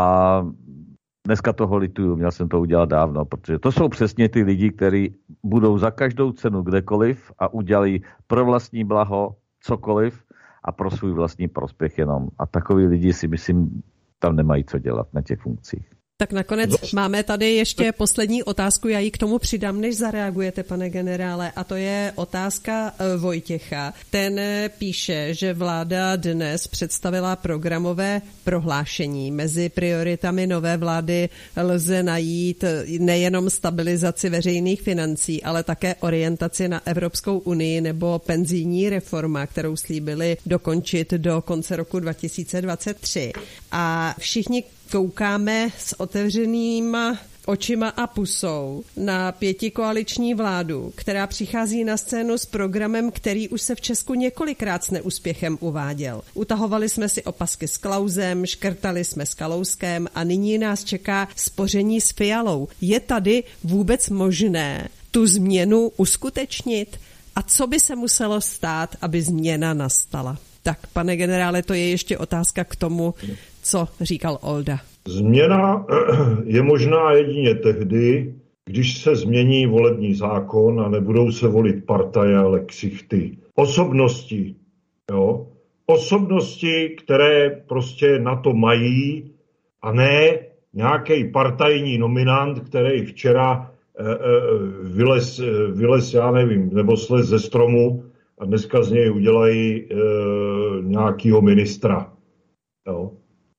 a dneska toho lituju, měl jsem to udělat dávno, protože to jsou přesně ty lidi, kteří budou za každou cenu kdekoliv a udělají pro vlastní blaho cokoliv a pro svůj vlastní prospěch jenom. A takový lidi si myslím, tam nemají co dělat na těch funkcích. Tak nakonec máme tady ještě poslední otázku, já ji k tomu přidám, než zareagujete, pane generále, a to je otázka Vojtěcha. Ten píše, že vláda dnes představila programové prohlášení. Mezi prioritami nové vlády lze najít nejenom stabilizaci veřejných financí, ale také orientaci na Evropskou unii nebo penzijní reforma, kterou slíbili dokončit do konce roku dva tisíce dvacet tři. A všichni koukáme s otevřenýma očima a pusou na pětikoaliční vládu, která přichází na scénu s programem, který už se v Česku několikrát s neúspěchem uváděl. Utahovali jsme si opasky s Klausem, škrtali jsme s Kalouskem a nyní nás čeká spoření s Fialou. Je tady vůbec možné tu změnu uskutečnit? A co by se muselo stát, aby změna nastala? Tak, pane generále, to je ještě otázka k tomu, co říkal Olda. Změna je možná jedině tehdy, když se změní volební zákon a nebudou se volit partaje, ale ksichty. Osobnosti, jo? Osobnosti, které prostě na to mají a ne nějaký partajní nominant, který včera e, e, vylez, vylez, já nevím, nebo slez ze stromu a dneska z něj udělají e, nějakýho ministra. Jo?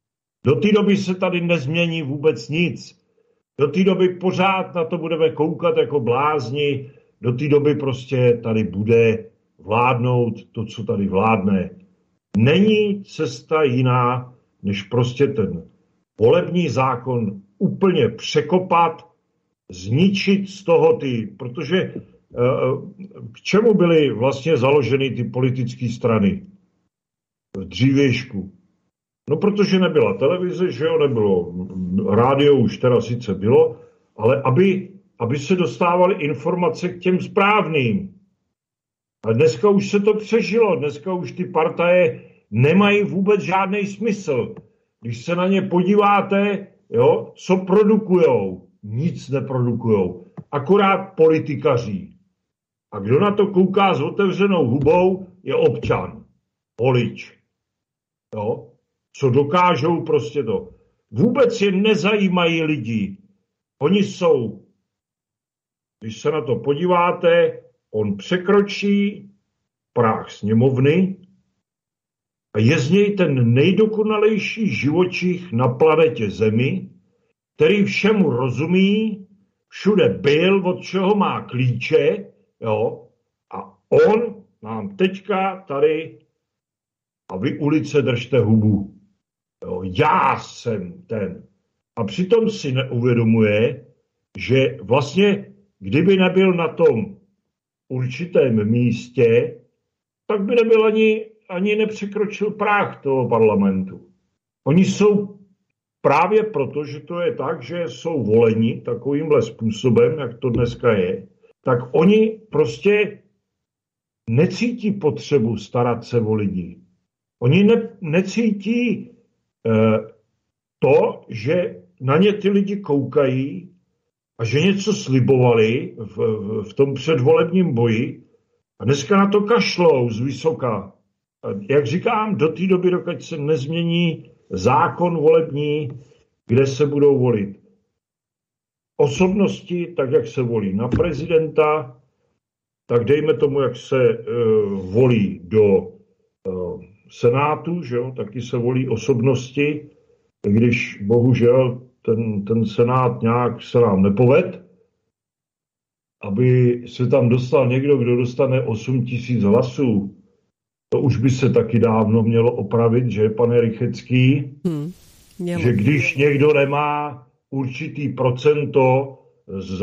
Do té doby se tady nezmění vůbec nic. Do té doby pořád na to budeme koukat jako blázni, do té doby prostě tady bude vládnout to, co tady vládne. Není cesta jiná, než prostě ten volební zákon úplně překopat, zničit z toho ty, protože k čemu byly vlastně založeny ty politické strany v dřívějšku? No, protože nebyla televize, že jo, nebylo rádio, už teda sice bylo, ale aby, aby se dostávaly informace k těm správným. A dneska už se to přežilo, dneska už ty partaje nemají vůbec žádný smysl. Když se na ně podíváte, jo, co produkujou? Nic neprodukujou, akorát politikaří. A kdo na to kouká s otevřenou hubou, je občan, volič. Jo? Co dokážou prostě to. Vůbec je nezajímají lidi. Oni jsou, když se na to podíváte, on překročí práh sněmovny a je z něj ten nejdokonalejší živočich na planetě Zemi, který všemu rozumí, všude byl, od čeho má klíče, jo, a on nám teďka tady, a vy ulice držte hubu. Jo, já jsem ten. A přitom si neuvědomuje, že vlastně, kdyby nebyl na tom určitém místě, tak by nebyl ani, ani nepřekročil práh toho parlamentu. Oni jsou právě proto, že to je tak, že jsou voleni takovýmhle způsobem, jak to dneska je, tak oni prostě necítí potřebu starat se o lidi. Oni ne, necítí eh, to, že na ně ty lidi koukají a že něco slibovali v, v, v tom předvolebním boji a dneska na to kašlou z vysoka. Jak říkám, do té doby, dokud se nezmění zákon volební, kde se budou volit osobnosti, tak jak se volí na prezidenta, tak dejme tomu, jak se uh, volí do uh, senátu, že jo, taky se volí osobnosti, když bohužel ten, ten senát nějak se nám nepoved, aby se tam dostal někdo, kdo dostane osm tisíc hlasů. To už by se taky dávno mělo opravit, že, pane Rychecký? Hmm, že když někdo nemá určitý procento z,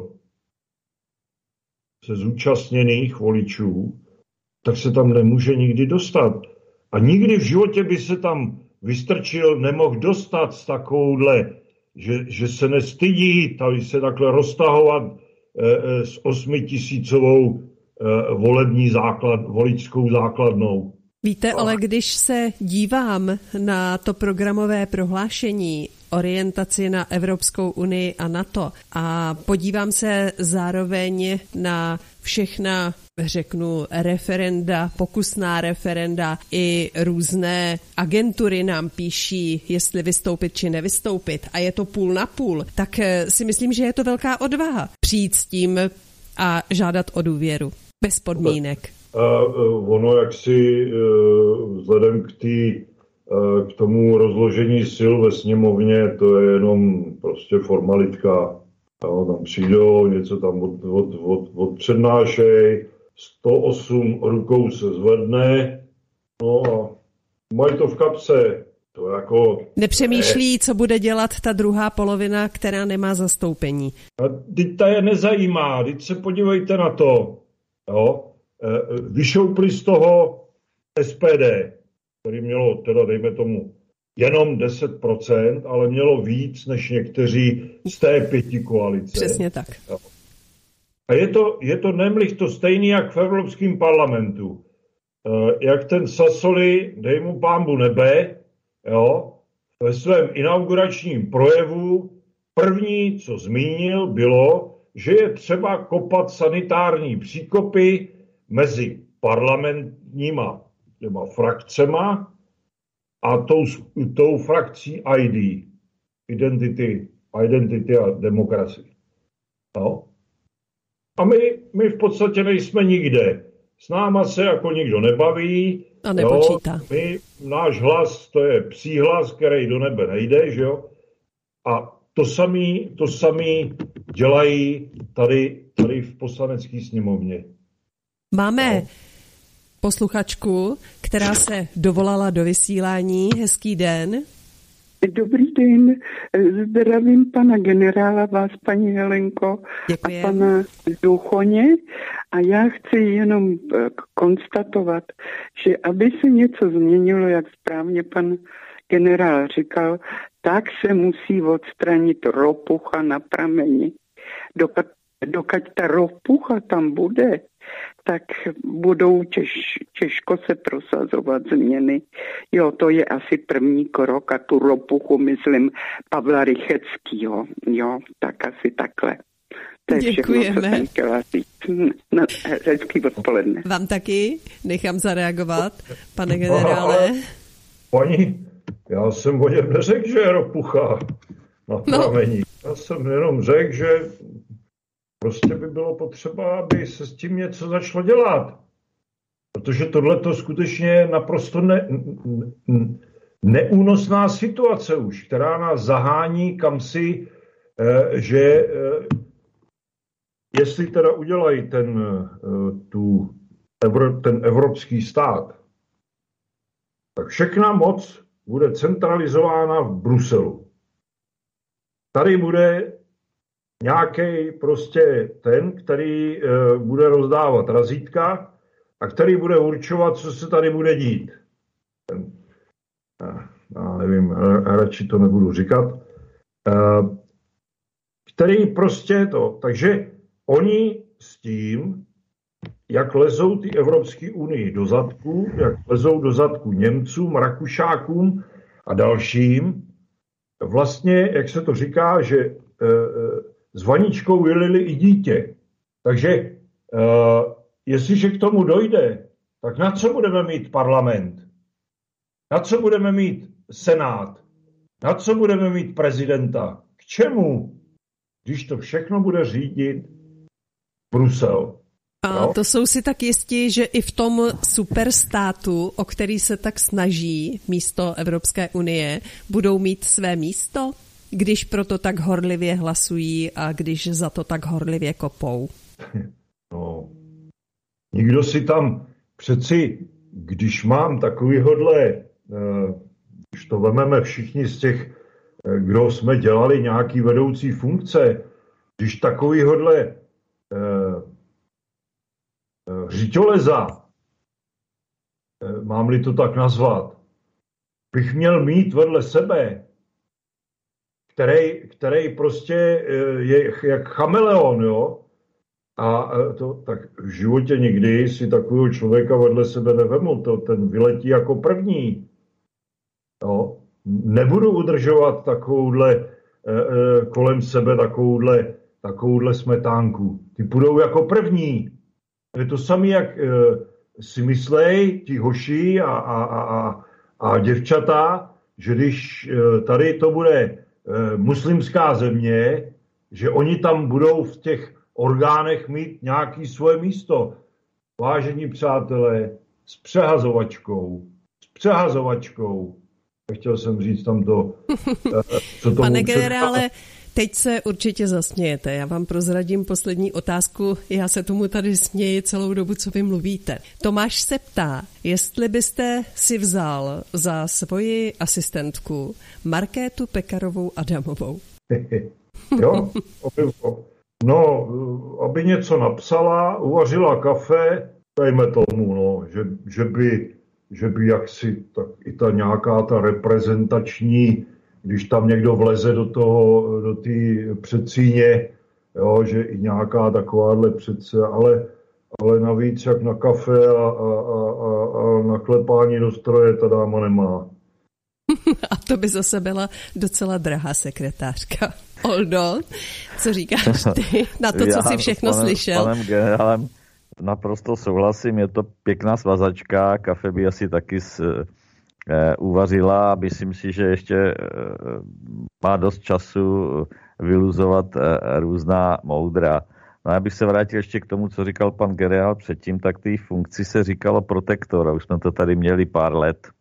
ze zúčastněných voličů, tak se tam nemůže nikdy dostat. A nikdy v životě by se tam vystrčil, nemohl dostat s takovouhle, že, že se nestydí tady se takhle roztahovat eh, s osmitisícovou volební základ, voličskou základnou. Víte, ale když se dívám na to programové prohlášení, orientaci na Evropskou unii a NATO a podívám se zároveň na všechna, řeknu, referenda, pokusná referenda i různé agentury nám píší, jestli vystoupit či nevystoupit a je to půl na půl, tak si myslím, že je to velká odvaha přijít s tím a žádat o důvěru. Bez podmínek. A, uh, ono jaksi uh, vzhledem k, tý, uh, k tomu rozložení sil ve sněmovně, to je jenom prostě formalitka. Jo, tam přijdou, něco tam od, od, od, odpřednášej, sto osm rukou se zvedne, no a mají to v kapse. To jako... Nepřemýšlí, co bude dělat ta druhá polovina, která nemá zastoupení. A teď ta je nezajímá, teď se podívejte na to. Jo, vyšoupli z toho S P D, který mělo teda, dejme tomu, jenom deset procent, ale mělo víc než někteří z té pěti koalice. Přesně tak. Jo. A je to, je to nemlich to stejný, jak v Evropském parlamentu. Jak ten Sassoli, dej mu pánbu nebe, jo, ve svém inauguračním projevu první, co zmínil, bylo, že je třeba kopat sanitární příkopy mezi parlamentníma těma frakcema a tou, tou frakcí I D, Identity, Identity a demokracie. No. A my, my v podstatě nejsme nikde. S náma se jako nikdo nebaví. A nepočítá. Jo? My, náš hlas, to je psí hlas, který do nebe nejde, že jo? A to samý, to samý dělají tady, tady v Poslanecké sněmovně. Máme no. posluchačku, která se dovolala do vysílání. Hezký den. Dobrý den, zdravím pana generála, vás, paní Helenko, Děkuji. A pana Duchoně. A já chci jenom konstatovat, že aby se něco změnilo, jak správně pan generál říkal, tak se musí odstranit ropucha na prameni. Dokud, dokud ta ropucha tam bude, tak budou těž, těžko se prosazovat změny. Jo, to je asi první krok a tu ropuchu, myslím, Pavla Rycheckýho. Jo, tak asi takhle. To je Děkujeme. všechno, co jsem chtěla říct. No, hezký odpoledne. Vám taky nechám zareagovat, pane generále. Paní, já jsem o něm neřekl, že je ropucha na pramení. No. Já jsem jenom řekl, že prostě by bylo potřeba, aby se s tím něco začalo dělat. Protože tohle to skutečně je naprosto ne, ne, neúnosná situace už, která nás zahání kamsi, eh, že eh, jestli teda udělají ten, eh, tu, evro, ten evropský stát, tak všechna moc bude centralizována v Bruselu. Tady bude nějaký prostě ten, který e, bude rozdávat razítka a který bude určovat, co se tady bude dít. Ten, já nevím, radši to nebudu říkat. E, který prostě to. Takže oni s tím, jak lezou ty Evropské unii do zadku, jak lezou do zadku Němcům, Rakušákům a dalším, vlastně, jak se to říká, že e, s vaničkou vylili i dítě. Takže uh, jestliže k tomu dojde, tak na co budeme mít parlament? Na co budeme mít senát? Na co budeme mít prezidenta? K čemu? Když to všechno bude řídit Brusel. A to jsou si tak jistí, že i v tom superstátu, o který se tak snaží místo Evropské unie, budou mít své místo? Když proto tak horlivě hlasují a když za to tak horlivě kopou? No, nikdo si tam přeci, když mám takovýhodle, když to vememe všichni z těch, kdo jsme dělali nějaký vedoucí funkce, když takovýhodle řiťoleza, mám-li to tak nazvat, bych měl mít vedle sebe, Který, který prostě je jak chameleon, jo? A to, tak v životě nikdy si takového člověka vedle sebe nevemu, to, ten vyletí jako první. Jo? Nebudu udržovat takovouhle eh, kolem sebe takovouhle, takovouhle smetánku. Ty půjdou jako první. Je to samé, jak eh, si myslej ti hoši a, a, a, a děvčata, že když eh, tady to bude muslimská země, že oni tam budou v těch orgánech mít nějaké svoje místo. Vážení přátelé, s přehazovačkou, s přehazovačkou. Chtěl jsem říct tam to, co to... Pane generále, teď se určitě zasmějete. Já vám prozradím poslední otázku. Já se tomu tady směji celou dobu, co vy mluvíte. Tomáš se ptá, jestli byste si vzal za svoji asistentku Markétu Pekarovou Adamovou. Jo, aby, no, aby něco napsala, uvařila kafe, dejme tomu, no, že, že by, že by jaksi tak i ta nějaká ta reprezentační, když tam někdo vleze do toho, do té předsíně, jo, že i nějaká takováhle přece, ale, ale navíc jak na kafe a, a, a, a na klepání do stroje ta dáma nemá. A to by zase byla docela drahá sekretářka. Oldo, co říkáš ty na to, co jsi všechno panem, slyšel? Panem generálem naprosto souhlasím, je to pěkná svazačka, kafe by asi taky s, e, uvařila a myslím si, že ještě e, má dost času vyluzovat e, různá moudra. No já bych se vrátil ještě k tomu, co říkal pan generál předtím, tak té funkci se říkalo protektor, už jsme to tady měli pár let.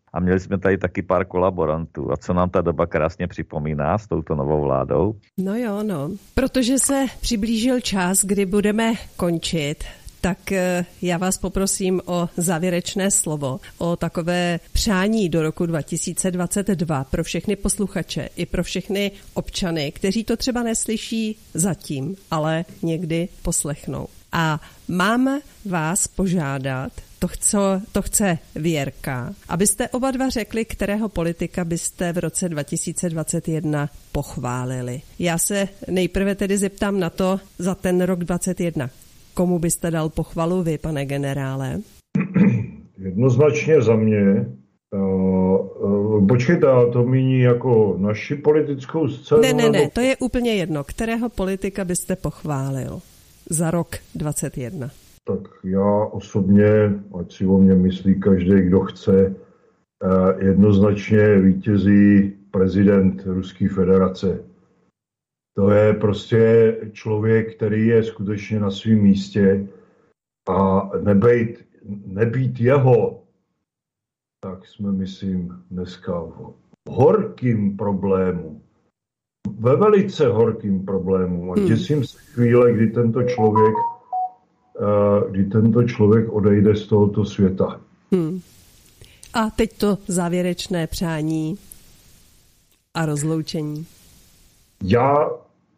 A měli jsme tady taky pár kolaborantů. A co nám ta doba krásně připomíná s touto novou vládou? No jo, no. Protože se přiblížil čas, kdy budeme končit, tak já vás poprosím o závěrečné slovo, o takové přání do roku dva tisíce dvacet dva pro všechny posluchače i pro všechny občany, kteří to třeba neslyší zatím, ale někdy poslechnou. A mám vás požádat, to chce, to chce Věrka, abyste oba dva řekli, kterého politika byste v roce dva tisíce dvacet jedna pochválili. Já se nejprve tedy zeptám na to za ten rok dvacet jedna. Komu byste dal pochvalu vy, pane generále? Jednoznačně za mě. Uh, počkejte, to míní jako naši politickou scénu? Ne, ne, ne, to je úplně jedno. Kterého politika byste pochválil za rok dvacet jedna? Tak já osobně, ať si o mě myslí každý, kdo chce, uh, jednoznačně vítězí prezident Ruské federace. To je prostě člověk, který je skutečně na svém místě a nebejt, nebýt jeho, tak jsme, myslím, dneska v horkým problému. Ve velice horkým problému. A těsím se chvíle, kdy tento člověk, kdy tento člověk odejde z tohoto světa. Hmm. A teď to závěrečné přání a rozloučení. Já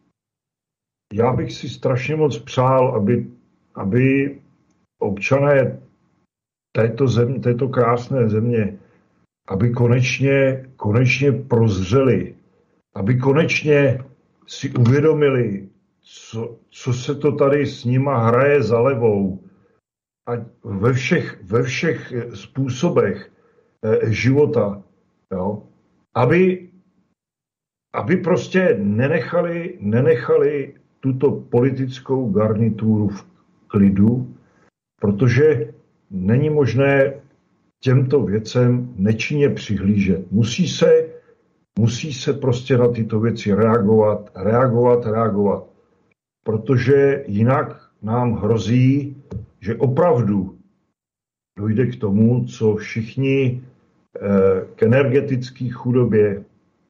Já bych si strašně moc přál, aby, aby občané této, země, této krásné země, aby konečně, konečně prozřeli, aby konečně si uvědomili, co, co se to tady s nima hraje za levou. A ve všech, ve všech způsobech eh, života. Jo? Aby, aby prostě nenechali, nenechali tuto politickou garnituru v klidu, protože není možné těmto věcem nečinně přihlížet. Musí se, musí se prostě na tyto věci reagovat, reagovat, reagovat, protože jinak nám hrozí, že opravdu dojde k tomu, co všichni eh, k energetické chudobě.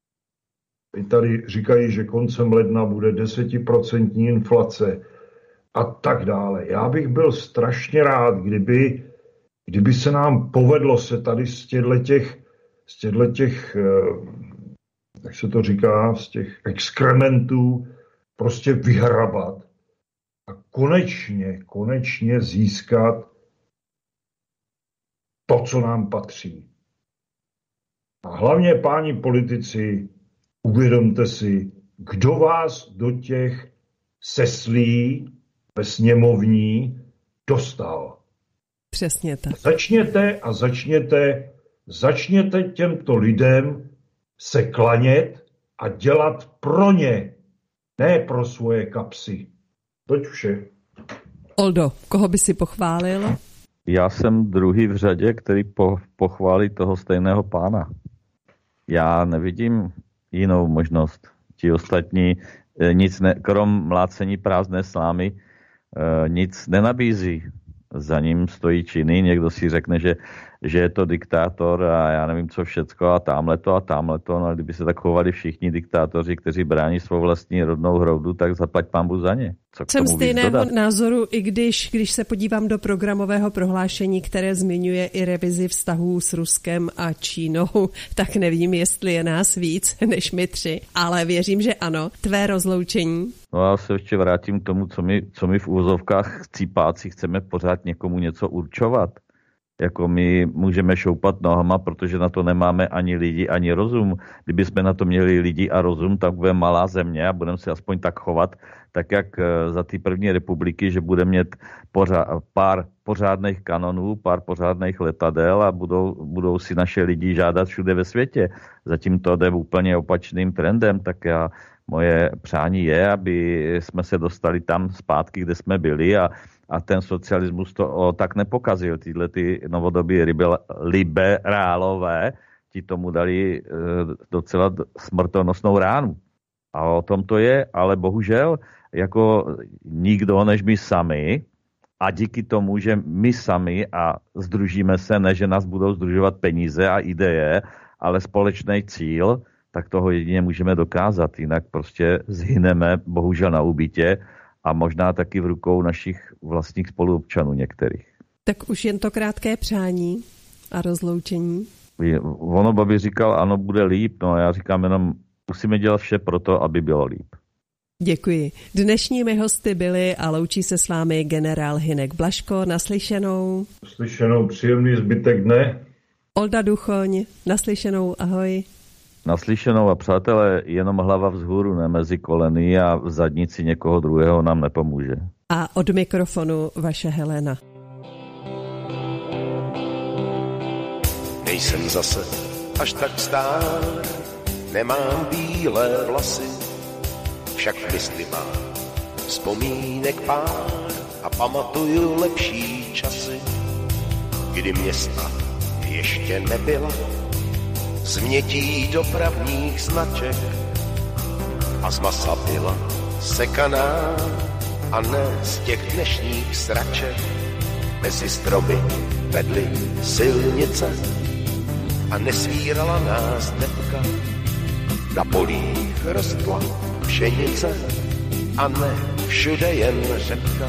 Tady říkají, že koncem ledna bude desetiprocentní inflace a tak dále. Já bych byl strašně rád, kdyby, kdyby se nám povedlo se tady z těchto těch, z těchto těch, jak se to říká, z těch exkrementů prostě vyhrabat a konečně, konečně získat to, co nám patří. A hlavně, páni politici, uvědomte si, kdo vás do těch seslí ve sněmovní dostal. Přesně tak. Začněte a začněte, začněte těmto lidem se klanět a dělat pro ně, ne pro svoje kapsy. Toť vše. Oldo, koho by si pochválil? Já jsem druhý v řadě, který po, pochválí toho stejného pána. Já nevidím jinou možnost. Ti ostatní nic ne, krom mlácení prázdné slámy nic nenabízí. Za ním stojí činy, někdo si řekne, že, že je to diktátor a já nevím co všecko a támhleto a támhleto, no ale kdyby se tak chovali všichni diktátoři, kteří brání svou vlastní rodnou hroudu, tak zaplať pánbu za ně. Co Jsem stejného názoru, i když, když se podívám do programového prohlášení, které zmiňuje i revizi vztahů s Ruskem a Čínou, tak nevím, jestli je nás víc než my tři, ale věřím, že ano. Tvé rozloučení? No já se ještě vrátím k tomu, co my, co my v úvozovkách cípáci chceme pořád někomu něco určovat. Jako my můžeme šoupat nohama, protože na to nemáme ani lidi, ani rozum. Kdyby jsme na to měli lidi a rozum, tak bude malá země a budeme se aspoň tak chovat, tak jak za té první republiky, že budeme mít pořád, pár pořádných kanonů, pár pořádných letadel a budou, budou si naše lidi žádat všude ve světě. Zatím to jde úplně opačným trendem, tak já, moje přání je, aby jsme se dostali tam zpátky, kde jsme byli a A ten socialismus to o, tak nepokazil. Tyhle ty novodobí liberálové ti tomu dali e, docela smrtonosnou ránu. A o tom to je, ale bohužel jako nikdo než my sami a díky tomu, že my sami a združíme se, ne že nás budou združovat peníze a ideje, ale společný cíl, tak toho jedině můžeme dokázat. Jinak prostě zhyneme, bohužel na úbytě a možná taky v rukou našich vlastních spoluobčanů některých. Tak už jen to krátké přání a rozloučení. Ono Babi říkal, ano, bude líp, no a já říkám jenom, musíme dělat vše pro to, aby bylo líp. Děkuji. Dnešními hosty byli a loučí se s vámi generál Hynek Blažko. Naslyšenou. Naslyšenou, příjemný zbytek dne. Olda Duchoň, naslyšenou, ahoj. Naslyšenou a přátelé, jenom hlava vzhůru, ne mezi koleny a v zadnici někoho druhého nám nepomůže. A od mikrofonu vaše Helena. Nejsem zase až tak stár, nemám bílé vlasy, však v mysli mám vzpomínek pár a pamatuju lepší časy, kdy města ještě nebyla změtí dopravních značek a z masa byla sekaná a ne z těch dnešních sraček. Mezi stromy vedly silnice a nesvírala nás depka. Na polích rostla pšenice a ne všude jen řepka.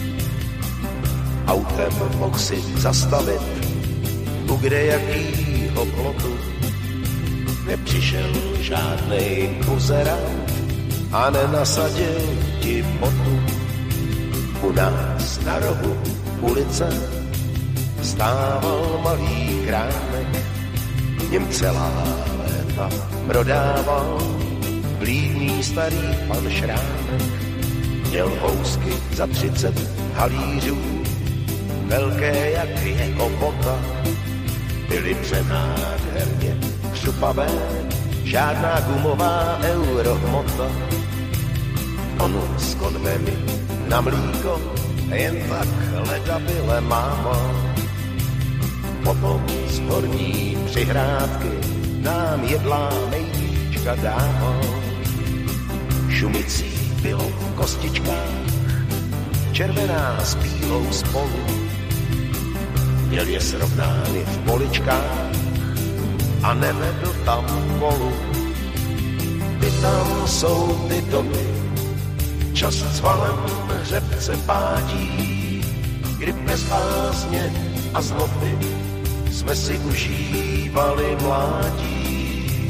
Autem mohl si zastavit u kdejakýho plotu. Nepřišel žádnej buzerant a nenasadil ti botu. U nás na rohu ulice stával malý krámek, v něm celá léta prodával vlídný starý pan Šrámek. Měl housky za třicet halířů, velké jak jeho bota, byly přenádherně křupavé, žádná gumová eurohmota. On s konvemi na mlíko jen tak ledabyle máma. Potom z horní přihrádky nám jedlá nejvíčka dával. Šumicí bylo v kostičkách, červená s bílou spolu. Měl je srovnány v poličkách a nevedl tam kolu. Ty tam jsou ty doby, čas s valem hřebce pádí, kdy bez bázně a zloby jsme si užívali mládí.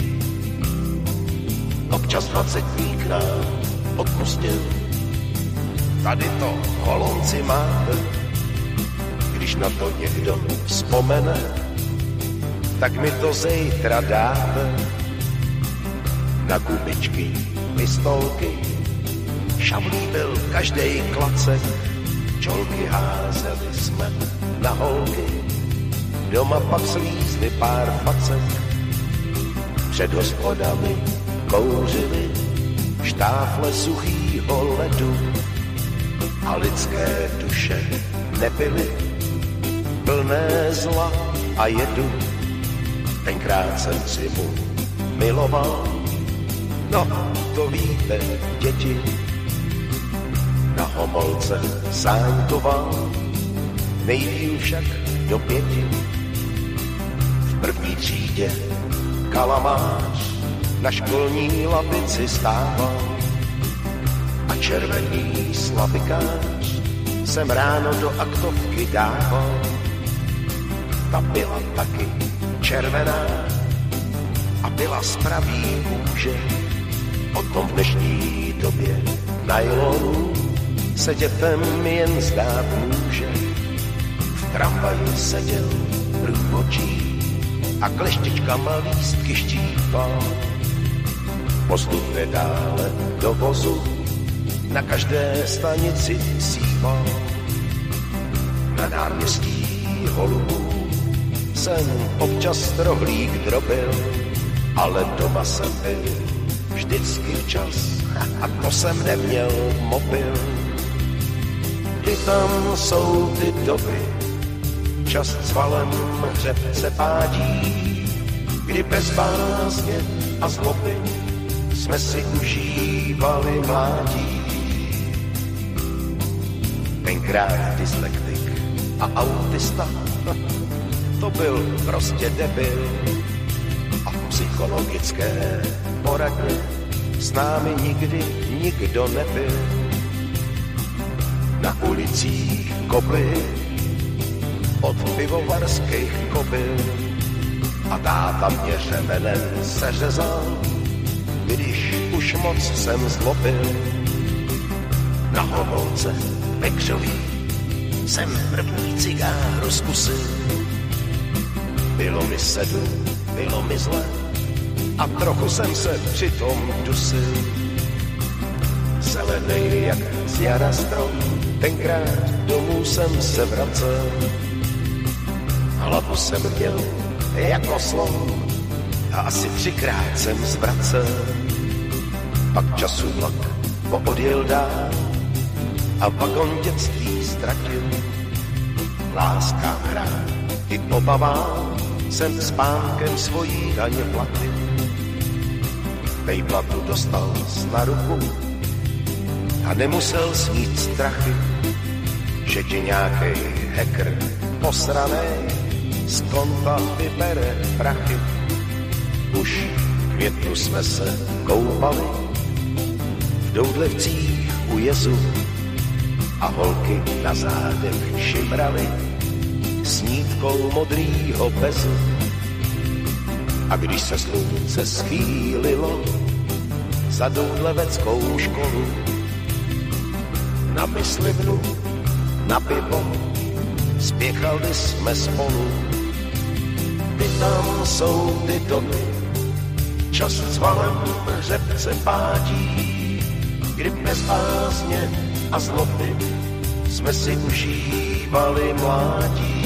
Občas dvacetník nám odpustil, tady to holonci máte, když na to někdo vzpomene, tak mi to zítra dáte. Na gumičky, pistolky, šavlí byl každej klacek, čolky házeli jsme na holky, doma pak slízli pár facek. Před hospodami kouřili štáfle suchýho ledu a lidské duše nebyly plné zla a jedu. Tenkrát jsem si mu miloval, no to víte, děti. Na Homolce sáňkoval, nejdýl však do pěti. V první třídě kalamář na školní lavici stával a červený slavikář jsem ráno do aktovky dával. Ta byla taky červená a byla z pravý kůže. O tom v dnešní době nylonu se dětem jen zdát může. V tramvaji seděl průvočí a kleštičkama lístky štípal. Postupně dále do vozu na každé stanici sípal. Na náměstí Holubů jsem občas rohlík drobil, ale doma jsem byl vždycky včas a to jsem neměl mobil. Kdy tam jsou ty doby, čas s valem hřebce pádí, kdy bez bázně a zloby jsme si užívali mládí. Tenkrát třikrát dyslektik a autista. To byl prostě debil. A v psychologické poradně s námi nikdy nikdo nebyl. Na ulicích kobly od pivovarských kobyl a táta mě řemenem seřezal, když už moc jsem zlobil. Na homolce Pekřový jsem první cigáro zkusil. Bylo mi sedm, bylo mi zle a trochu jsem se přitom dusil. Zelenej jak z jara strom, tenkrát domů jsem se vracel. Hlavu jsem měl jako slon a asi třikrát jsem zvracel. Pak času vlak poodjel dál a vagon dětství ztratil. Láska hra i obavám jsem spánkem svojí daně platil. Vejplatu dostal na ruku a nemusel snít strachy, že ti nějakej hacker posranej z konta vybere prachy. Už v květnu jsme se koupali v Doudlevcích u jezu a holky na zádech šimraly snítkou modrýho bezu. A když se slunce schýlilo za Doudleveckou školu, na myslivnu, na pivo, spěchali jsme spolu. Ty tam jsou ty domy, čas s valem řepce pádí, kdy bez bázně a zloby jsme si užívali mládí.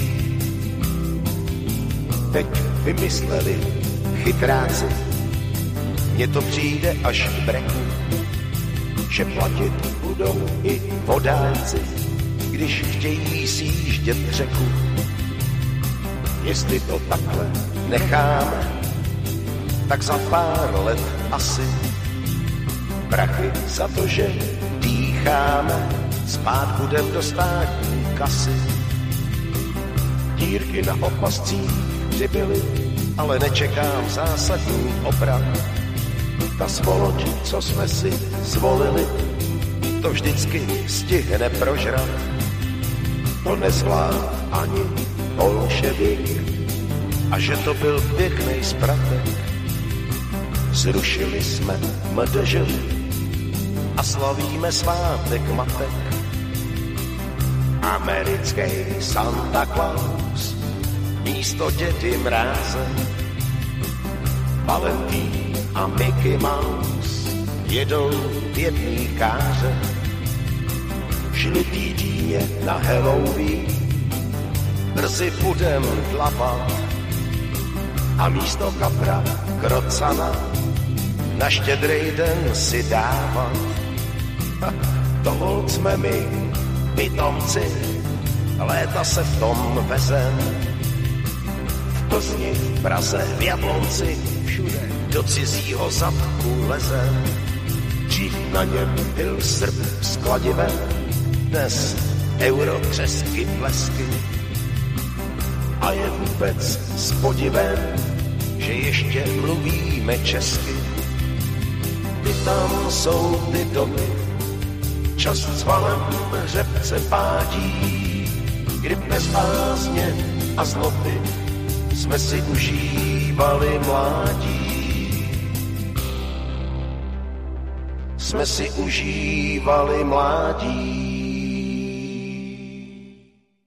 Teď vymysleli chytráci, mně to přijde až k breku, že platit budou i vodáci, když chtějí sjíždět řeku. Jestli to takhle necháme, tak za pár let asi prachy za to, že dýcháme, spát budem do státní kasy. Dírky na opascích přibyly, ale nečekám zásadní obrat. Ta svoloď, co jsme si zvolili, to vždycky stihne prožrat. To nezvlád ani bolševik, a že to byl pěknej spratek. Zrušili jsme M D Ž a slavíme svátek matek. Americký Santa Claus místo Dědy Mráze, Valentín a Mickey Mouse jedou v jedný káře. Žlutý dýně na Halloween brzy budem dlapat a místo kapra krocana na Štědrý den si dávat. To holt jsme my, pitomci, léta se v tom vezem. V Plzni, v Praze, v Jablonci, všude do cizího zadku lezem. Dřív na něm byl Srb s kladivem, dnes euro, křesky, plesky. A je vůbec s podivem, že ještě mluvíme česky. Ty tam jsou ty doby, čas s valem řepce pádí, kdy bez bázně a zloby jsme si užívali mládí. Jsme si užívali mládí.